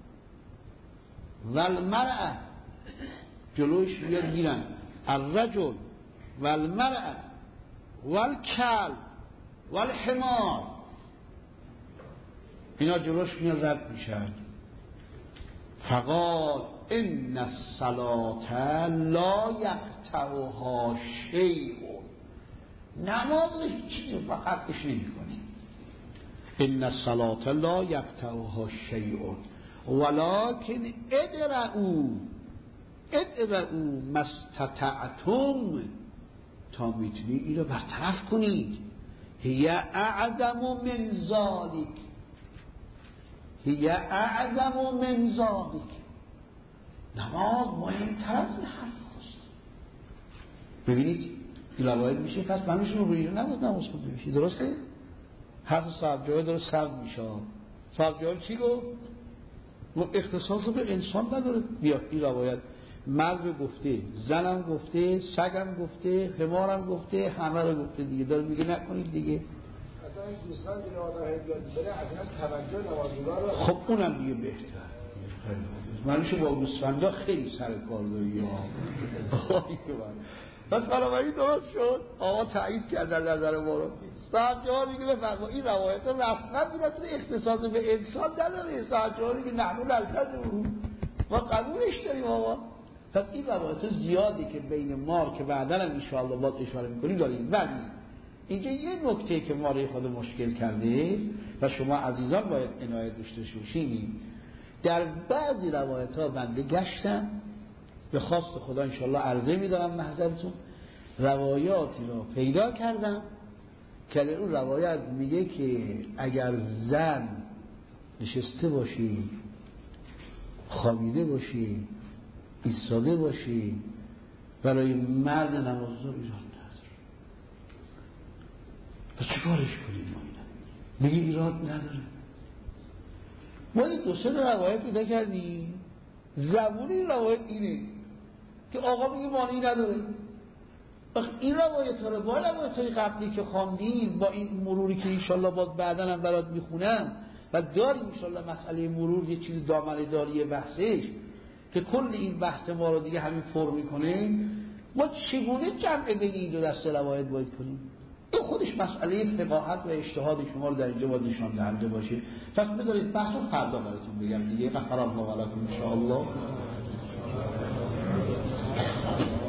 والمرأة، جلوش میاد میرن الرجل والمرأة والکلب والحمار، اینا جلوش میاد رد میشن. فقال ان الصلاة لا یقطعها شیء، نمازش چیزی فقط اش نمی کنی. ان الصلاة لا یقطعها شیء ولكن ادرعوا ما استطعتم، تا میتونی این رو برطرف کنید. هی اعظم من ذلک، نماز مهمتر از این حرف هست. ببینید این روایت میشه پس من میشه روی نماز خود بمیشی. درسته؟ حرف صاحب جلال داره سلب میشه. صاحب جلال چی گفت؟ اختصاص به انسان نداره. بیا این روایت مرد گفته، زنم گفته، سگم گفته، حمارم گفته، همه رو گفته دیگه. داره میگه نکنید دیگه. اصلا این دوستان این آدم هدیت بره اصلا توجه نمازگار رو خب اونم دیگه بهتر. منوشو با گوسفندا خیلی سر کار داری ها. بس بنابراین درست شد. آقا تایید کردن نظر ما رو. صاحب جواب میگه بفرما این روایت رسما میرسه اختصاص به انسان نداره. صاحب جواب میگه نحن نلتزم ما قبولش داریم آقا. پس این روایت زیادی که بین ما که بعدا ان شاءالله باز اشاره میکنیم داریم. ولی اینجا یه نکته که ما رو خود مشکل کرده و شما عزیزان باید عنایت داشته باشید، در بعضی روایت ها بنده گشتم به خواست خدا انشاءالله عرضه میدارم محضرتون، روایاتی رو پیدا کردم که اون روایت میگه که اگر زن نشسته باشی، خوابیده باشی، ایستاده باشی، برای مرد نمازدار ایراد نداره. پس چه کارش کنیم ما اینا؟ میگه ایراد نداره. ما این دو سه روایت پیدا کردیم، زبون این روایت اینه که آقا میگه مانعی نداره. این روایت ها رو با روایت های قبلی که خواندیم با این مروری که انشالله باز بعدا هم برات میخونم و داریم انشالله مسئله مرور یه چیز دامنه داری بحثش که کل این بحث ما رو دیگه همین فرم میکنه، ما چگونه جمع بین این دو دسته روایت باید کنیم؟ این خودش مسئله فقاهت و اجتهاد شما رو در اینجا باید نشان دهنده باشه. پس بذارید بحث رو فردا براتون بگم دیگه. غفر الله لکم ان شاء الله.